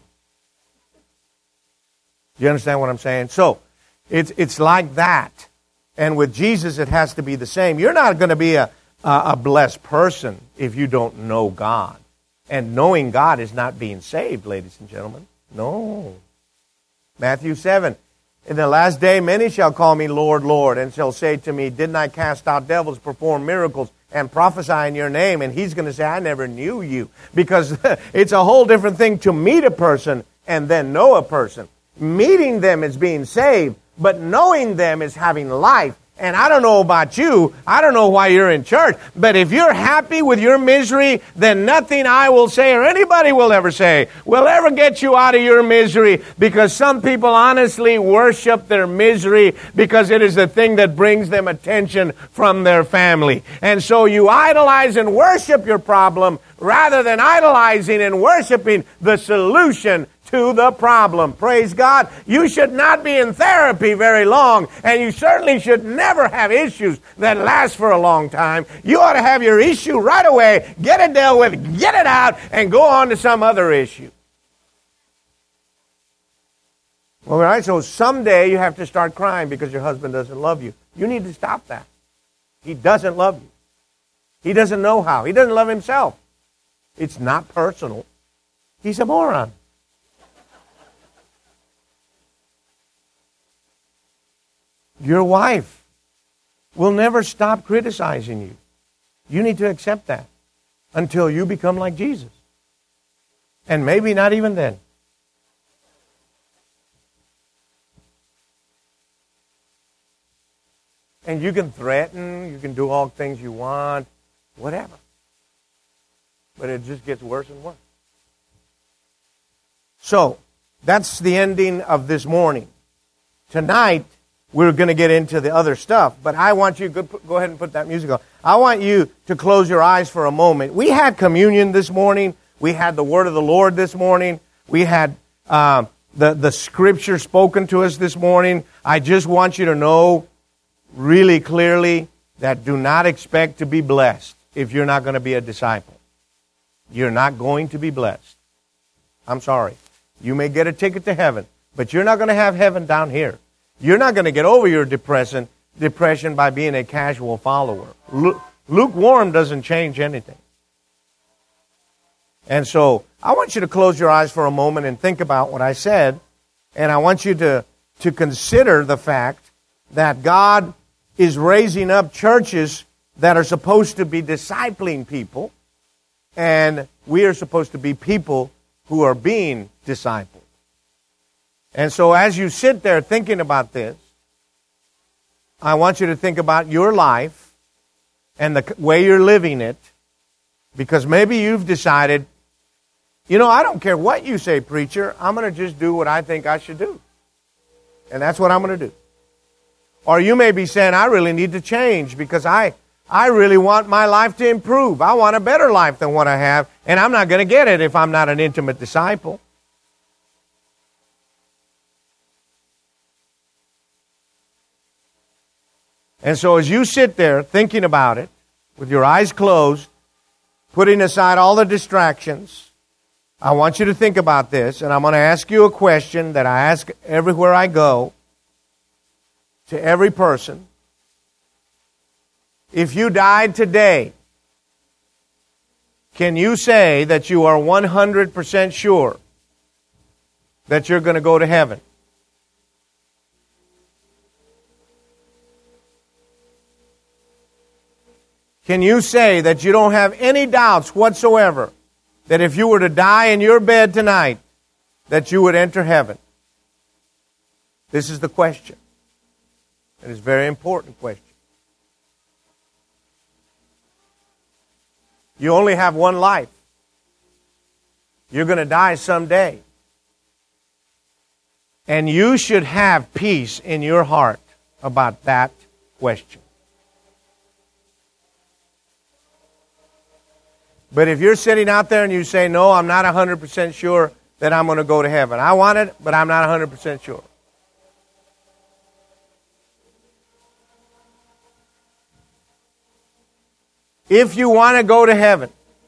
Do you understand what I'm saying? So, it's it's like that. And with Jesus, it has to be the same. You're not going to be a, a, a blessed person if you don't know God. And knowing God is not being saved, ladies and gentlemen. No. Matthew seven. In the last day, many shall call me Lord, Lord, and shall say to me, didn't I cast out devils, perform miracles, and prophesy in your name? And he's going to say, I never knew you. Because it's a whole different thing to meet a person and then know a person. Meeting them is being saved, but knowing them is having life. And I don't know about you, I don't know why you're in church, but if you're happy with your misery, then nothing I will say or anybody will ever say will ever get you out of your misery, because some people honestly worship their misery because it is the thing that brings them attention from their family. And so you idolize and worship your problem rather than idolizing and worshiping the solution to the problem. Praise God. You should not be in therapy very long, and you certainly should never have issues that last for a long time. You ought to have your issue right away, get it dealt with, get it out, and go on to some other issue. All right, so someday you have to start crying because your husband doesn't love you. You need to stop that. He doesn't love you. He doesn't know how. He doesn't love himself. It's not personal. He's a moron. Your wife will never stop criticizing you. You need to accept that until you become like Jesus. And maybe not even then. And you can threaten, you can do all things you want, whatever. But it just gets worse and worse. So, that's the ending of this morning. Tonight, we're going to get into the other stuff, but I want you, go, go ahead and put that music on. I want you to close your eyes for a moment. We had communion this morning. We had the word of the Lord this morning. We had uh, the, the scripture spoken to us this morning. I just want you to know really clearly that do not expect to be blessed if you're not going to be a disciple. You're not going to be blessed. I'm sorry. You may get a ticket to heaven, but you're not going to have heaven down here. You're not going to get over your depression, depression by being a casual follower. Lu- lukewarm doesn't change anything. And so I want you to close your eyes for a moment and think about what I said. And I want you to, to consider the fact that God is raising up churches that are supposed to be discipling people. And we are supposed to be people who are being discipled. And so as you sit there thinking about this, I want you to think about your life and the way you're living it, because maybe you've decided, you know, I don't care what you say, preacher, I'm going to just do what I think I should do. And that's what I'm going to do. Or you may be saying, I really need to change because I, I really want my life to improve. I want a better life than what I have, and I'm not going to get it if I'm not an intimate disciple. And so as you sit there thinking about it, with your eyes closed, putting aside all the distractions, I want you to think about this, and I'm going to ask you a question that I ask everywhere I go, to every person. If you died today, can you say that you are one hundred percent sure that you're going to go to heaven? Can you say that you don't have any doubts whatsoever that if you were to die in your bed tonight, that you would enter heaven? This is the question. It is a very important question. You only have one life. You're going to die someday. And you should have peace in your heart about that question. But if you're sitting out there and you say, no, I'm not one hundred percent sure that I'm going to go to heaven. I want it, but I'm not one hundred percent sure. If you want to go to heaven,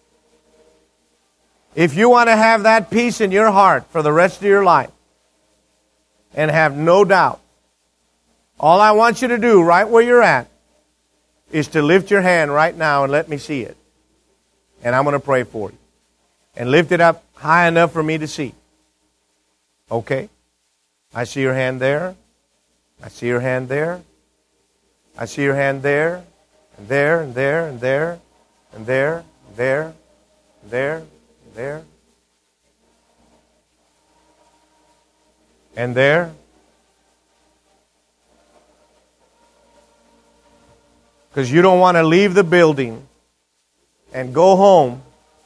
if you want to have that peace in your heart for the rest of your life and have no doubt, all I want you to do right where you're at is to lift your hand right now and let me see it. And I'm going to pray for you. And lift it up high enough for me to see. Okay? I see your hand there. I see your hand there. I see your hand there. And there, and there, and there, and there, and there, and there, and there. And there. Because you don't want to leave the building and go home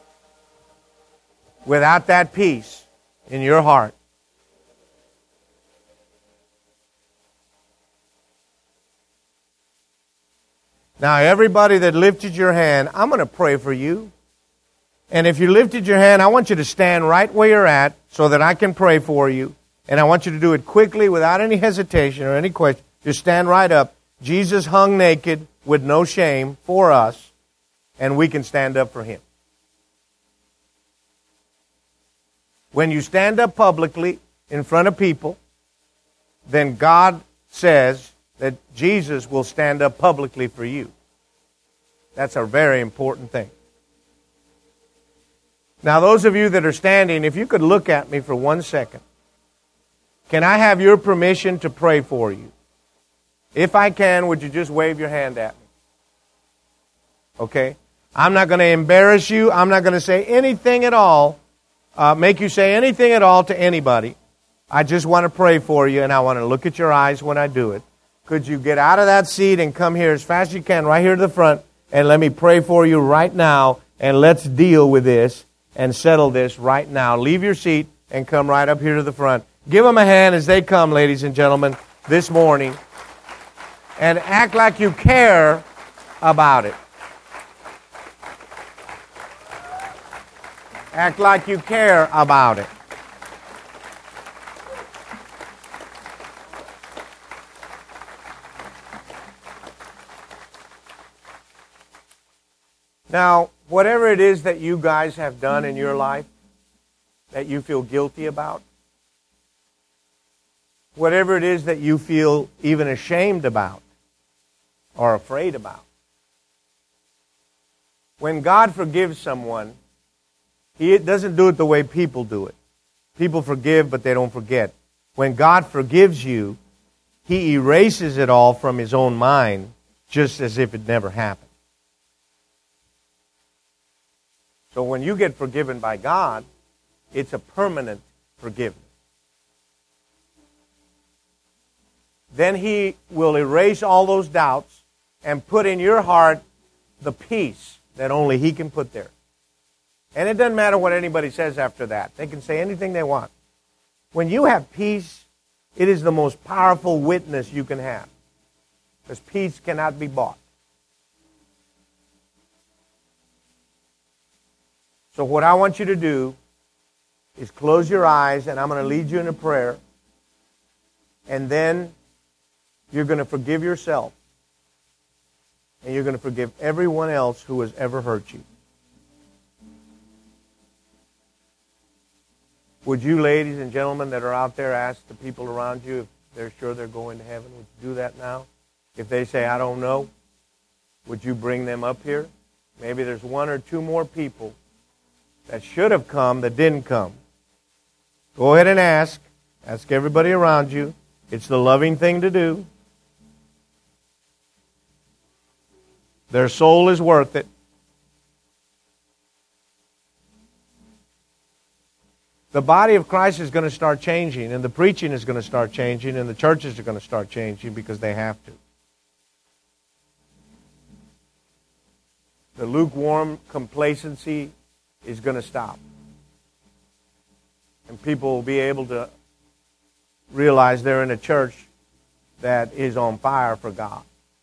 without that peace in your heart. Now, everybody that lifted your hand, I'm going to pray for you. And if you lifted your hand, I want you to stand right where you're at so that I can pray for you. And I want you to do it quickly without any hesitation or any question. Just stand right up. Jesus hung naked with no shame for us, and we can stand up for Him. When you stand up publicly in front of people, then God says that Jesus will stand up publicly for you. That's a very important thing. Now, those of you that are standing, if you could look at me for one second. Can I have your permission to pray for you? If I can, would you just wave your hand at me? Okay? I'm not going to embarrass you. I'm not going to say anything at all, uh, make you say anything at all to anybody. I just want to pray for you, and I want to look at your eyes when I do it. Could you get out of that seat and come here as fast as you can, right here to the front, and let me pray for you right now, and let's deal with this and settle this right now. Leave your seat and come right up here to the front. Give them a hand as they come, ladies and gentlemen, this morning. And act like you care about it. Act like you care about it. Now, whatever it is that you guys have done in your life that you feel guilty about, whatever it is that you feel even ashamed about or afraid about, when God forgives someone, He doesn't do it the way people do it. People forgive, but they don't forget. When God forgives you, He erases it all from His own mind, just as if it never happened. So when you get forgiven by God, it's a permanent forgiveness. Then He will erase all those doubts and put in your heart the peace that only He can put there. And it doesn't matter what anybody says after that. They can say anything they want. When you have peace, it is the most powerful witness you can have. Because peace cannot be bought. So what I want you to do is close your eyes, and I'm going to lead you in a prayer. And then you're going to forgive yourself. And you're going to forgive everyone else who has ever hurt you. Would you, ladies and gentlemen that are out there, ask the people around you if they're sure they're going to heaven? Would you do that now? If they say, I don't know, would you bring them up here? Maybe there's one or two more people that should have come that didn't come. Go ahead and ask. Ask everybody around you. It's the loving thing to do. Their soul is worth it. The body of Christ is going to start changing, and the preaching is going to start changing, and the churches are going to start changing because they have to. The lukewarm complacency is going to stop. And people will be able to realize they're in a church that is on fire for God.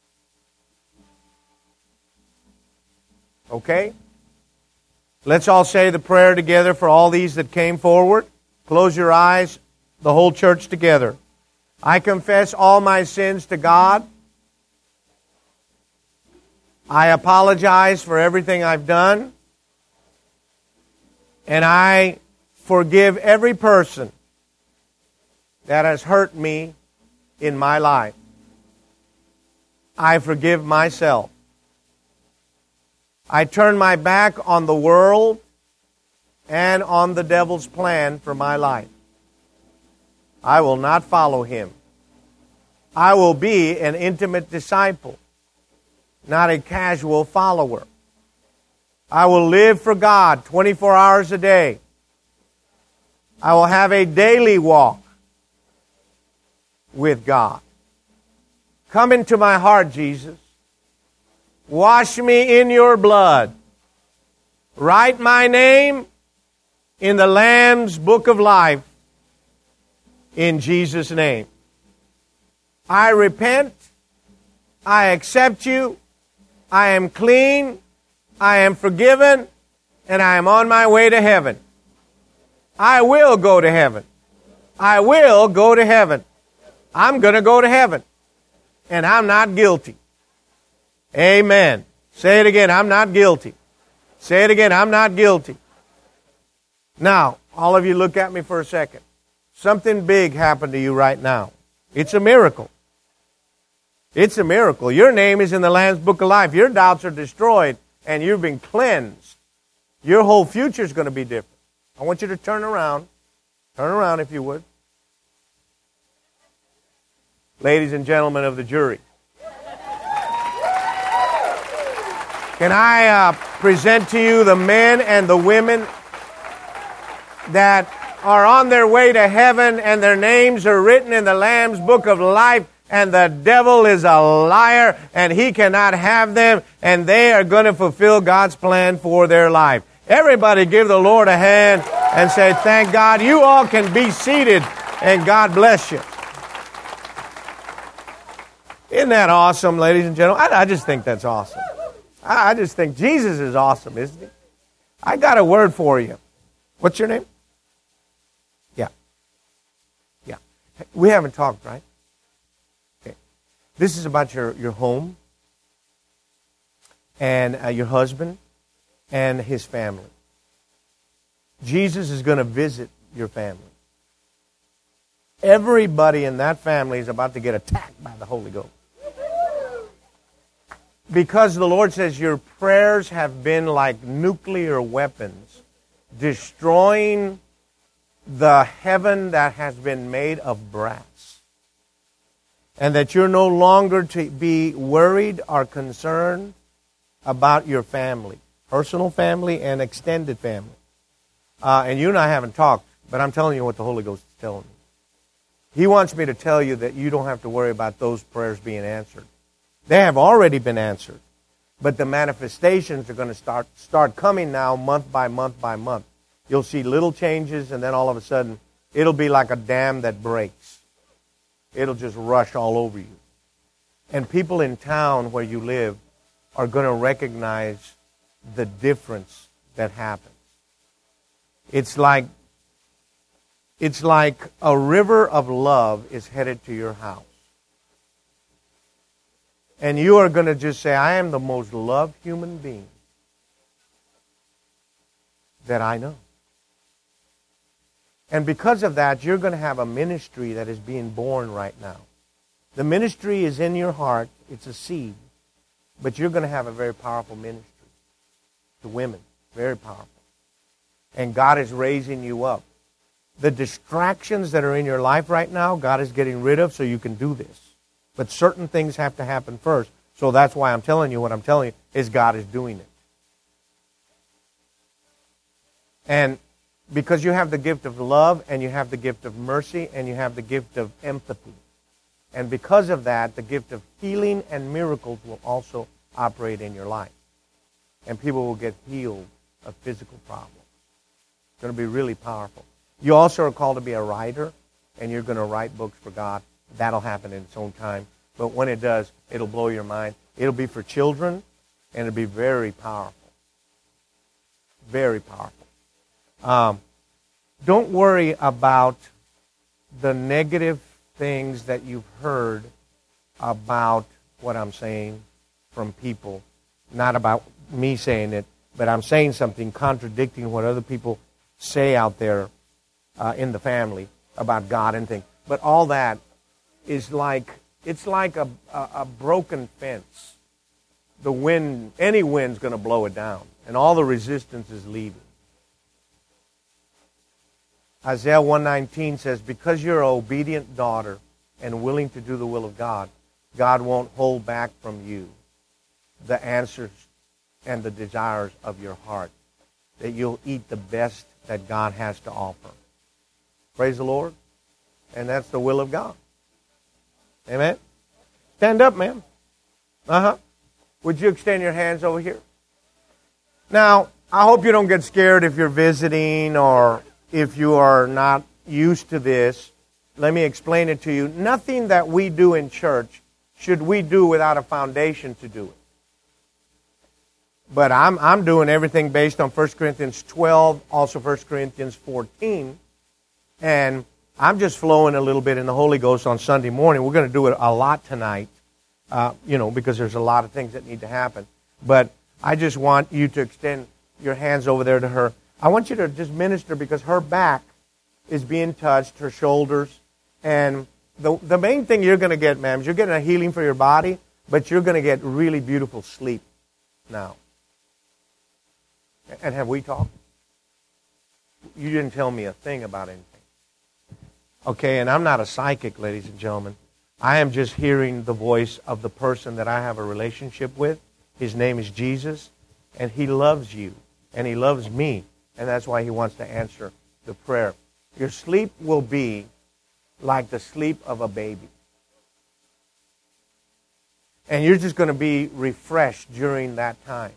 Okay? Let's all say the prayer together for all these that came forward. Close your eyes, the whole church together. I confess all my sins to God. I apologize for everything I've done. And I forgive every person that has hurt me in my life. I forgive myself. I turn my back on the world and on the devil's plan for my life. I will not follow him. I will be an intimate disciple, not a casual follower. I will live for God twenty-four hours a day. I will have a daily walk with God. Come into my heart, Jesus. Wash me in your blood. Write my name in the Lamb's book of life. In Jesus' name. I repent. I accept you. I am clean. I am forgiven. And I am on my way to heaven. I will go to heaven. I will go to heaven. I'm going to go to heaven. And I'm not guilty. Amen. Say it again. I'm not guilty. Say it again. I'm not guilty. Now, all of you look at me for a second. Something big happened to you right now. It's a miracle. It's a miracle. Your name is in the Lamb's book of life. Your doubts are destroyed and you've been cleansed. Your whole future is going to be different. I want you to turn around. Turn around if you would. Ladies and gentlemen of the jury. Can I uh, present to you the men and the women that are on their way to heaven and their names are written in the Lamb's book of life, and the devil is a liar and he cannot have them, and they are going to fulfill God's plan for their life. Everybody give the Lord a hand and say, thank God. You all can be seated and God bless you. Isn't that awesome, ladies and gentlemen? I, I just think that's awesome. I, I just think Jesus is awesome, isn't he? I got a word for you. What's your name? Yeah. Yeah. We haven't talked, right? Okay. This is about your, your home and uh, your husband and his family. Jesus is going to visit your family. Everybody in that family is about to get attacked by the Holy Ghost. Because the Lord says your prayers have been like nuclear weapons, destroying the heaven that has been made of brass. And that you're no longer to be worried or concerned about your family, personal family and extended family. Uh, and you and I haven't talked, but I'm telling you what the Holy Ghost is telling me. He wants me to tell you that you don't have to worry about those prayers being answered. They have already been answered. But the manifestations are going to start start coming now month by month by month. You'll see little changes, and then all of a sudden, it'll be like a dam that breaks. It'll just rush all over you. And people in town where you live are going to recognize the difference that happens. It's like It's like a river of love is headed to your house. And you are going to just say, I am the most loved human being that I know. And because of that, you're going to have a ministry that is being born right now. The ministry is in your heart. It's a seed. But you're going to have a very powerful ministry to women. Very powerful. And God is raising you up. The distractions that are in your life right now, God is getting rid of so you can do this. But certain things have to happen first. So that's why I'm telling you what I'm telling you is God is doing it. And because you have the gift of love and you have the gift of mercy and you have the gift of empathy. And because of that, the gift of healing and miracles will also operate in your life. and people will get healed of physical problems. It's going to be really powerful. You also are called to be a writer, and you're going to write books for God. That'll happen in its own time. But when it does, it'll blow your mind. It'll be for children, and it'll be very powerful. Very powerful. Um, don't worry about the negative things that you've heard about what I'm saying from people. Not about me saying it, but I'm saying something contradicting what other people say out there uh, in the family about God and things. But all that is like, it's like a, a, a broken fence. The wind, any wind's going to blow it down, and all the resistance is leaving. Isaiah one nineteen says, because you're an obedient daughter and willing to do the will of God, God won't hold back from you the answers and the desires of your heart, that you'll eat the best that God has to offer. Praise the Lord. And that's the will of God. Amen? Stand up, ma'am. Uh-huh. Would you extend your hands over here? Now, I hope you don't get scared if you're visiting or if you are not used to this. Let me explain it to you. Nothing that we do in church should we do without a foundation to do it. But I'm I'm doing everything based on First Corinthians twelve, also First Corinthians fourteen. And I'm just flowing a little bit in the Holy Ghost on Sunday morning. We're going to do it a lot tonight, uh, you know, because there's a lot of things that need to happen. But I just want you to extend your hands over there to her. I want you to just minister because her back is being touched, her shoulders. And the, the main thing you're going to get, ma'am, is you're getting a healing for your body, but you're going to get really beautiful sleep now. And have we talked? You didn't tell me a thing about anything. Okay, and I'm not a psychic, ladies and gentlemen. I am just hearing the voice of the person that I have a relationship with. His name is Jesus, and He loves you, and He loves me, and that's why He wants to answer the prayer. Your sleep will be like the sleep of a baby. And you're just going to be refreshed during that time.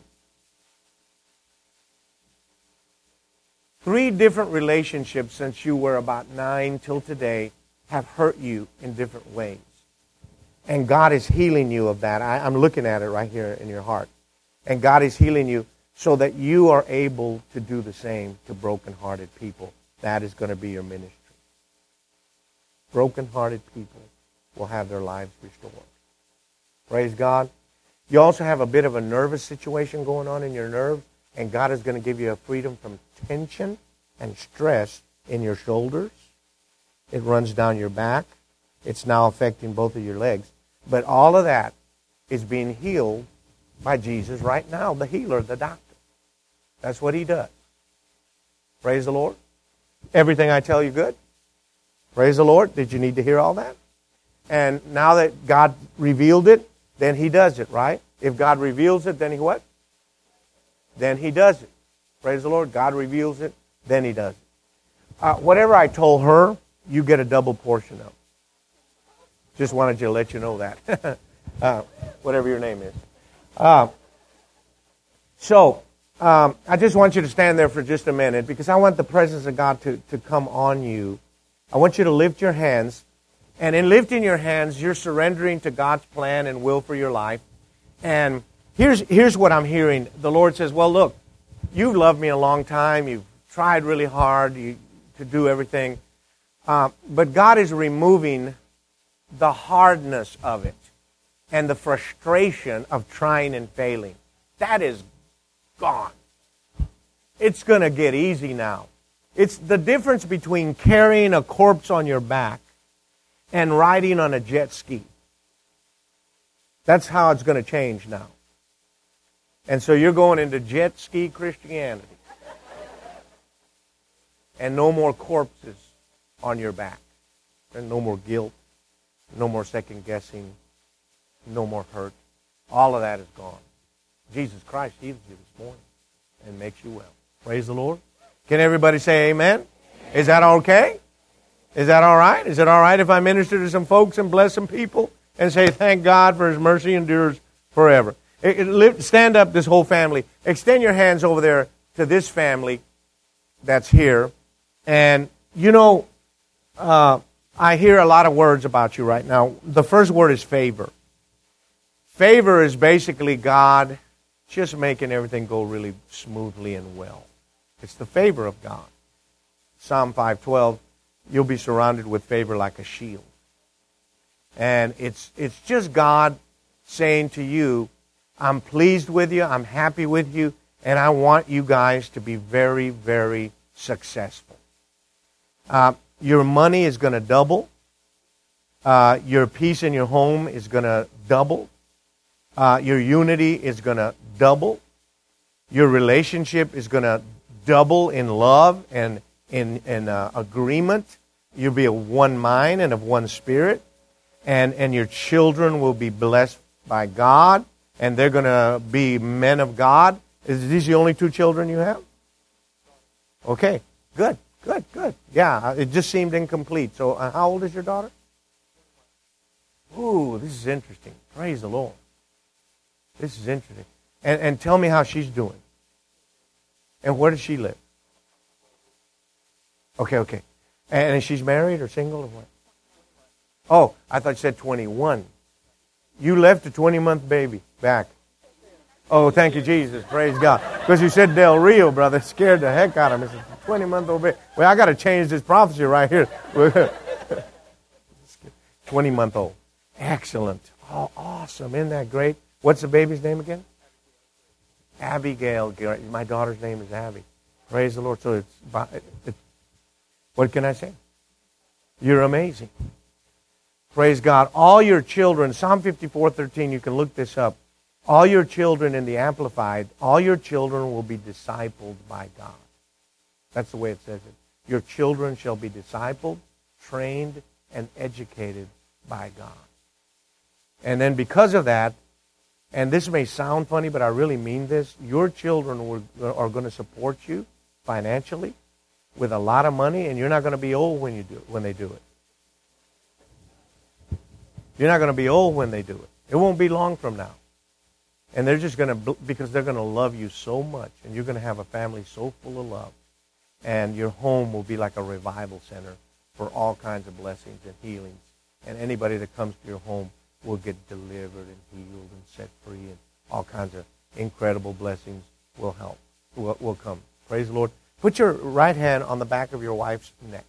Three different relationships since you were about nine till today have hurt you in different ways. And God is healing you of that. I, I'm looking at it right here in your heart. And God is healing you so that you are able to do the same to broken-hearted people. That is going to be your ministry. Broken-hearted people will have their lives restored. Praise God. You also have a bit of a nervous situation going on in your nerves. And God is going to give you a freedom from tension and stress in your shoulders. It runs down your back. It's now affecting both of your legs. But all of that is being healed by Jesus right now, the healer, the doctor. That's what He does. Praise the Lord. Everything I tell you good? Praise the Lord. Did you need to hear all that? And now that God revealed it, then He does it, right? If God reveals it, then He what? Then He does it. Praise the Lord. God reveals it, then He does it. Uh, whatever I told her, you get a double portion of. Just wanted to let you know that. uh, whatever your name is. Uh, so, um, I just want you to stand there for just a minute because I want the presence of God to, to come on you. I want you to lift your hands. And in lifting your hands, you're surrendering to God's plan and will for your life. And Here's, here's what I'm hearing. The Lord says, well, look, you've loved me a long time. You've tried really hard you, to do everything. Uh, but God is removing the hardness of it and the frustration of trying and failing. That is gone. It's going to get easy now. It's the difference between carrying a corpse on your back and riding on a jet ski. That's how it's going to change now. And so you're going into jet ski Christianity. And no more corpses on your back. And no more guilt. No more second guessing. No more hurt. All of that is gone. Jesus Christ heals you this morning and makes you well. Praise the Lord. Can everybody say amen? Amen. Is that okay? Is that all right? Is it all right if I minister to some folks and bless some people and say thank God for His mercy endures forever? It, it lift, stand up, this whole family. Extend your hands over there to this family that's here. And, you know, uh, I hear a lot of words about you right now. The first word is favor. Favor is basically God just making everything go really smoothly and well. It's the favor of God. Psalm five twelve, you'll be surrounded with favor like a shield. And it's it's just God saying to you, I'm pleased with you, I'm happy with you, and I want you guys to be very, very successful. Uh, your money is going to double. Uh, your peace in your home is going to double. Uh, your unity is going to double. Your relationship is going to double in love and in, in uh, agreement. You'll be of one mind and of one spirit. And, and your children will be blessed by God. And they're going to be men of God. Is these the only two children you have? Okay, good, good, good. Yeah, it just seemed incomplete. So uh, how old is your daughter? Ooh, this is interesting. Praise the Lord. This is interesting. And, and tell me how she's doing. And where does she live? Okay, okay. And, and she's married or single or what? Oh, I thought you said twenty-one. You left a twenty-month baby back. Oh, thank you, Jesus. Praise God. Because you said Del Rio, brother. It scared the heck out of me. It's a twenty-month-old baby. Well, I got to change this prophecy right here. twenty-month-old. Excellent. Oh, awesome. Isn't that great? What's the baby's name again? Abigail. My daughter's name is Abby. Praise the Lord. So it's, it, what can I say? You're amazing. Praise God. All your children, Psalm fifty-four thirteen, you can look this up. All your children in the Amplified, all your children will be discipled by God. That's the way it says it. Your children shall be discipled, trained, and educated by God. And then because of that, and this may sound funny, but I really mean this, your children will, are going to support you financially with a lot of money, and you're not going to be old when you do when they do it. You're not going to be old when they do it. It won't be long from now. And they're just going to, because they're going to love you so much, and you're going to have a family so full of love, and your home will be like a revival center for all kinds of blessings and healings. And anybody that comes to your home will get delivered and healed and set free, and all kinds of incredible blessings will help, will, will come. Praise the Lord. Put your right hand on the back of your wife's neck.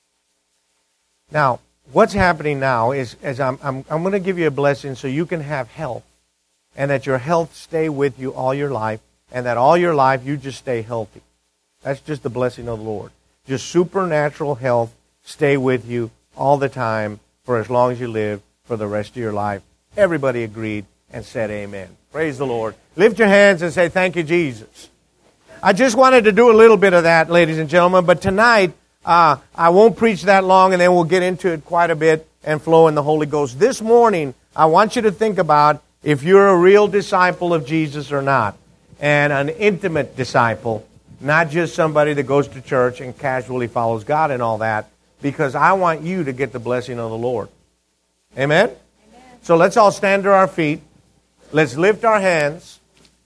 Now, what's happening now is, as I'm, I'm, I'm going to give you a blessing so you can have health, and that your health stay with you all your life, and that all your life you just stay healthy. That's just the blessing of the Lord. Just supernatural health stay with you all the time for as long as you live, for the rest of your life. Everybody agreed and said amen. Praise the Lord. Lift your hands and say, thank you, Jesus. I just wanted to do a little bit of that, ladies and gentlemen, but tonight uh, I won't preach that long, and then we'll get into it quite a bit and flow in the Holy Ghost. This morning, I want you to think about if you're a real disciple of Jesus or not, and an intimate disciple, not just somebody that goes to church and casually follows God and all that, because I want you to get the blessing of the Lord. Amen? Amen? So let's all stand to our feet. Let's lift our hands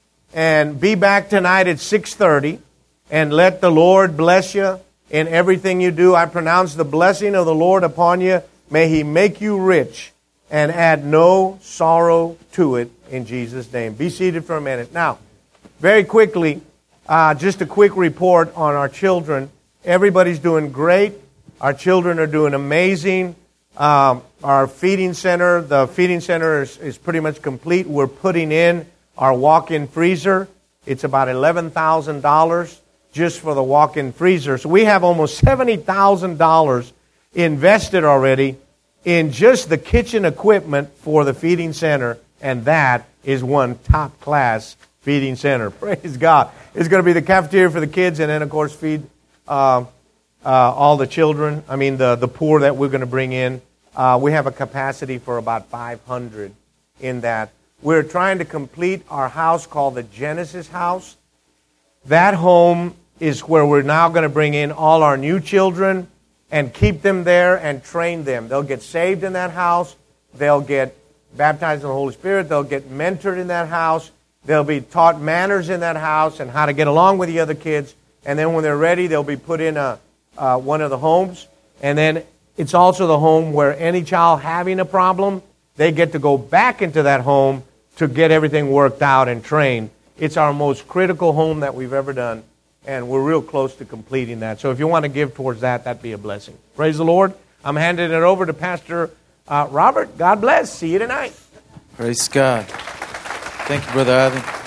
and be back tonight at six thirty, and let the Lord bless you in everything you do. I pronounce the blessing of the Lord upon you. May He make you rich and add no sorrow to it in Jesus' name. Be seated for a minute. Now, very quickly, uh, just a quick report on our children. Everybody's doing great. Our children are doing amazing. Um, our feeding center, the feeding center is, is pretty much complete. We're putting in our walk-in freezer. It's about eleven thousand dollars just for the walk-in freezer. So we have almost seventy thousand dollars invested already in just the kitchen equipment for the feeding center, and that is one top-class feeding center. Praise God. It's going to be the cafeteria for the kids, and then, of course, feed uh, uh, all the children, I mean, the, the poor that we're going to bring in. Uh, we have a capacity for about five hundred in that. We're trying to complete our house called the Genesis House. That home is where we're now going to bring in all our new children and keep them there and train them. They'll get saved in that house. They'll get baptized in the Holy Spirit. They'll get mentored in that house. They'll be taught manners in that house and how to get along with the other kids. And then when they're ready, they'll be put in a, uh, one of the homes. And then it's also the home where any child having a problem, they get to go back into that home to get everything worked out and trained. It's our most critical home that we've ever done, and we're real close to completing that. So if you want to give towards that, that'd be a blessing. Praise the Lord. I'm handing it over to Pastor uh, Robert. God bless. See you tonight. Praise God. Thank you, Brother Ivan.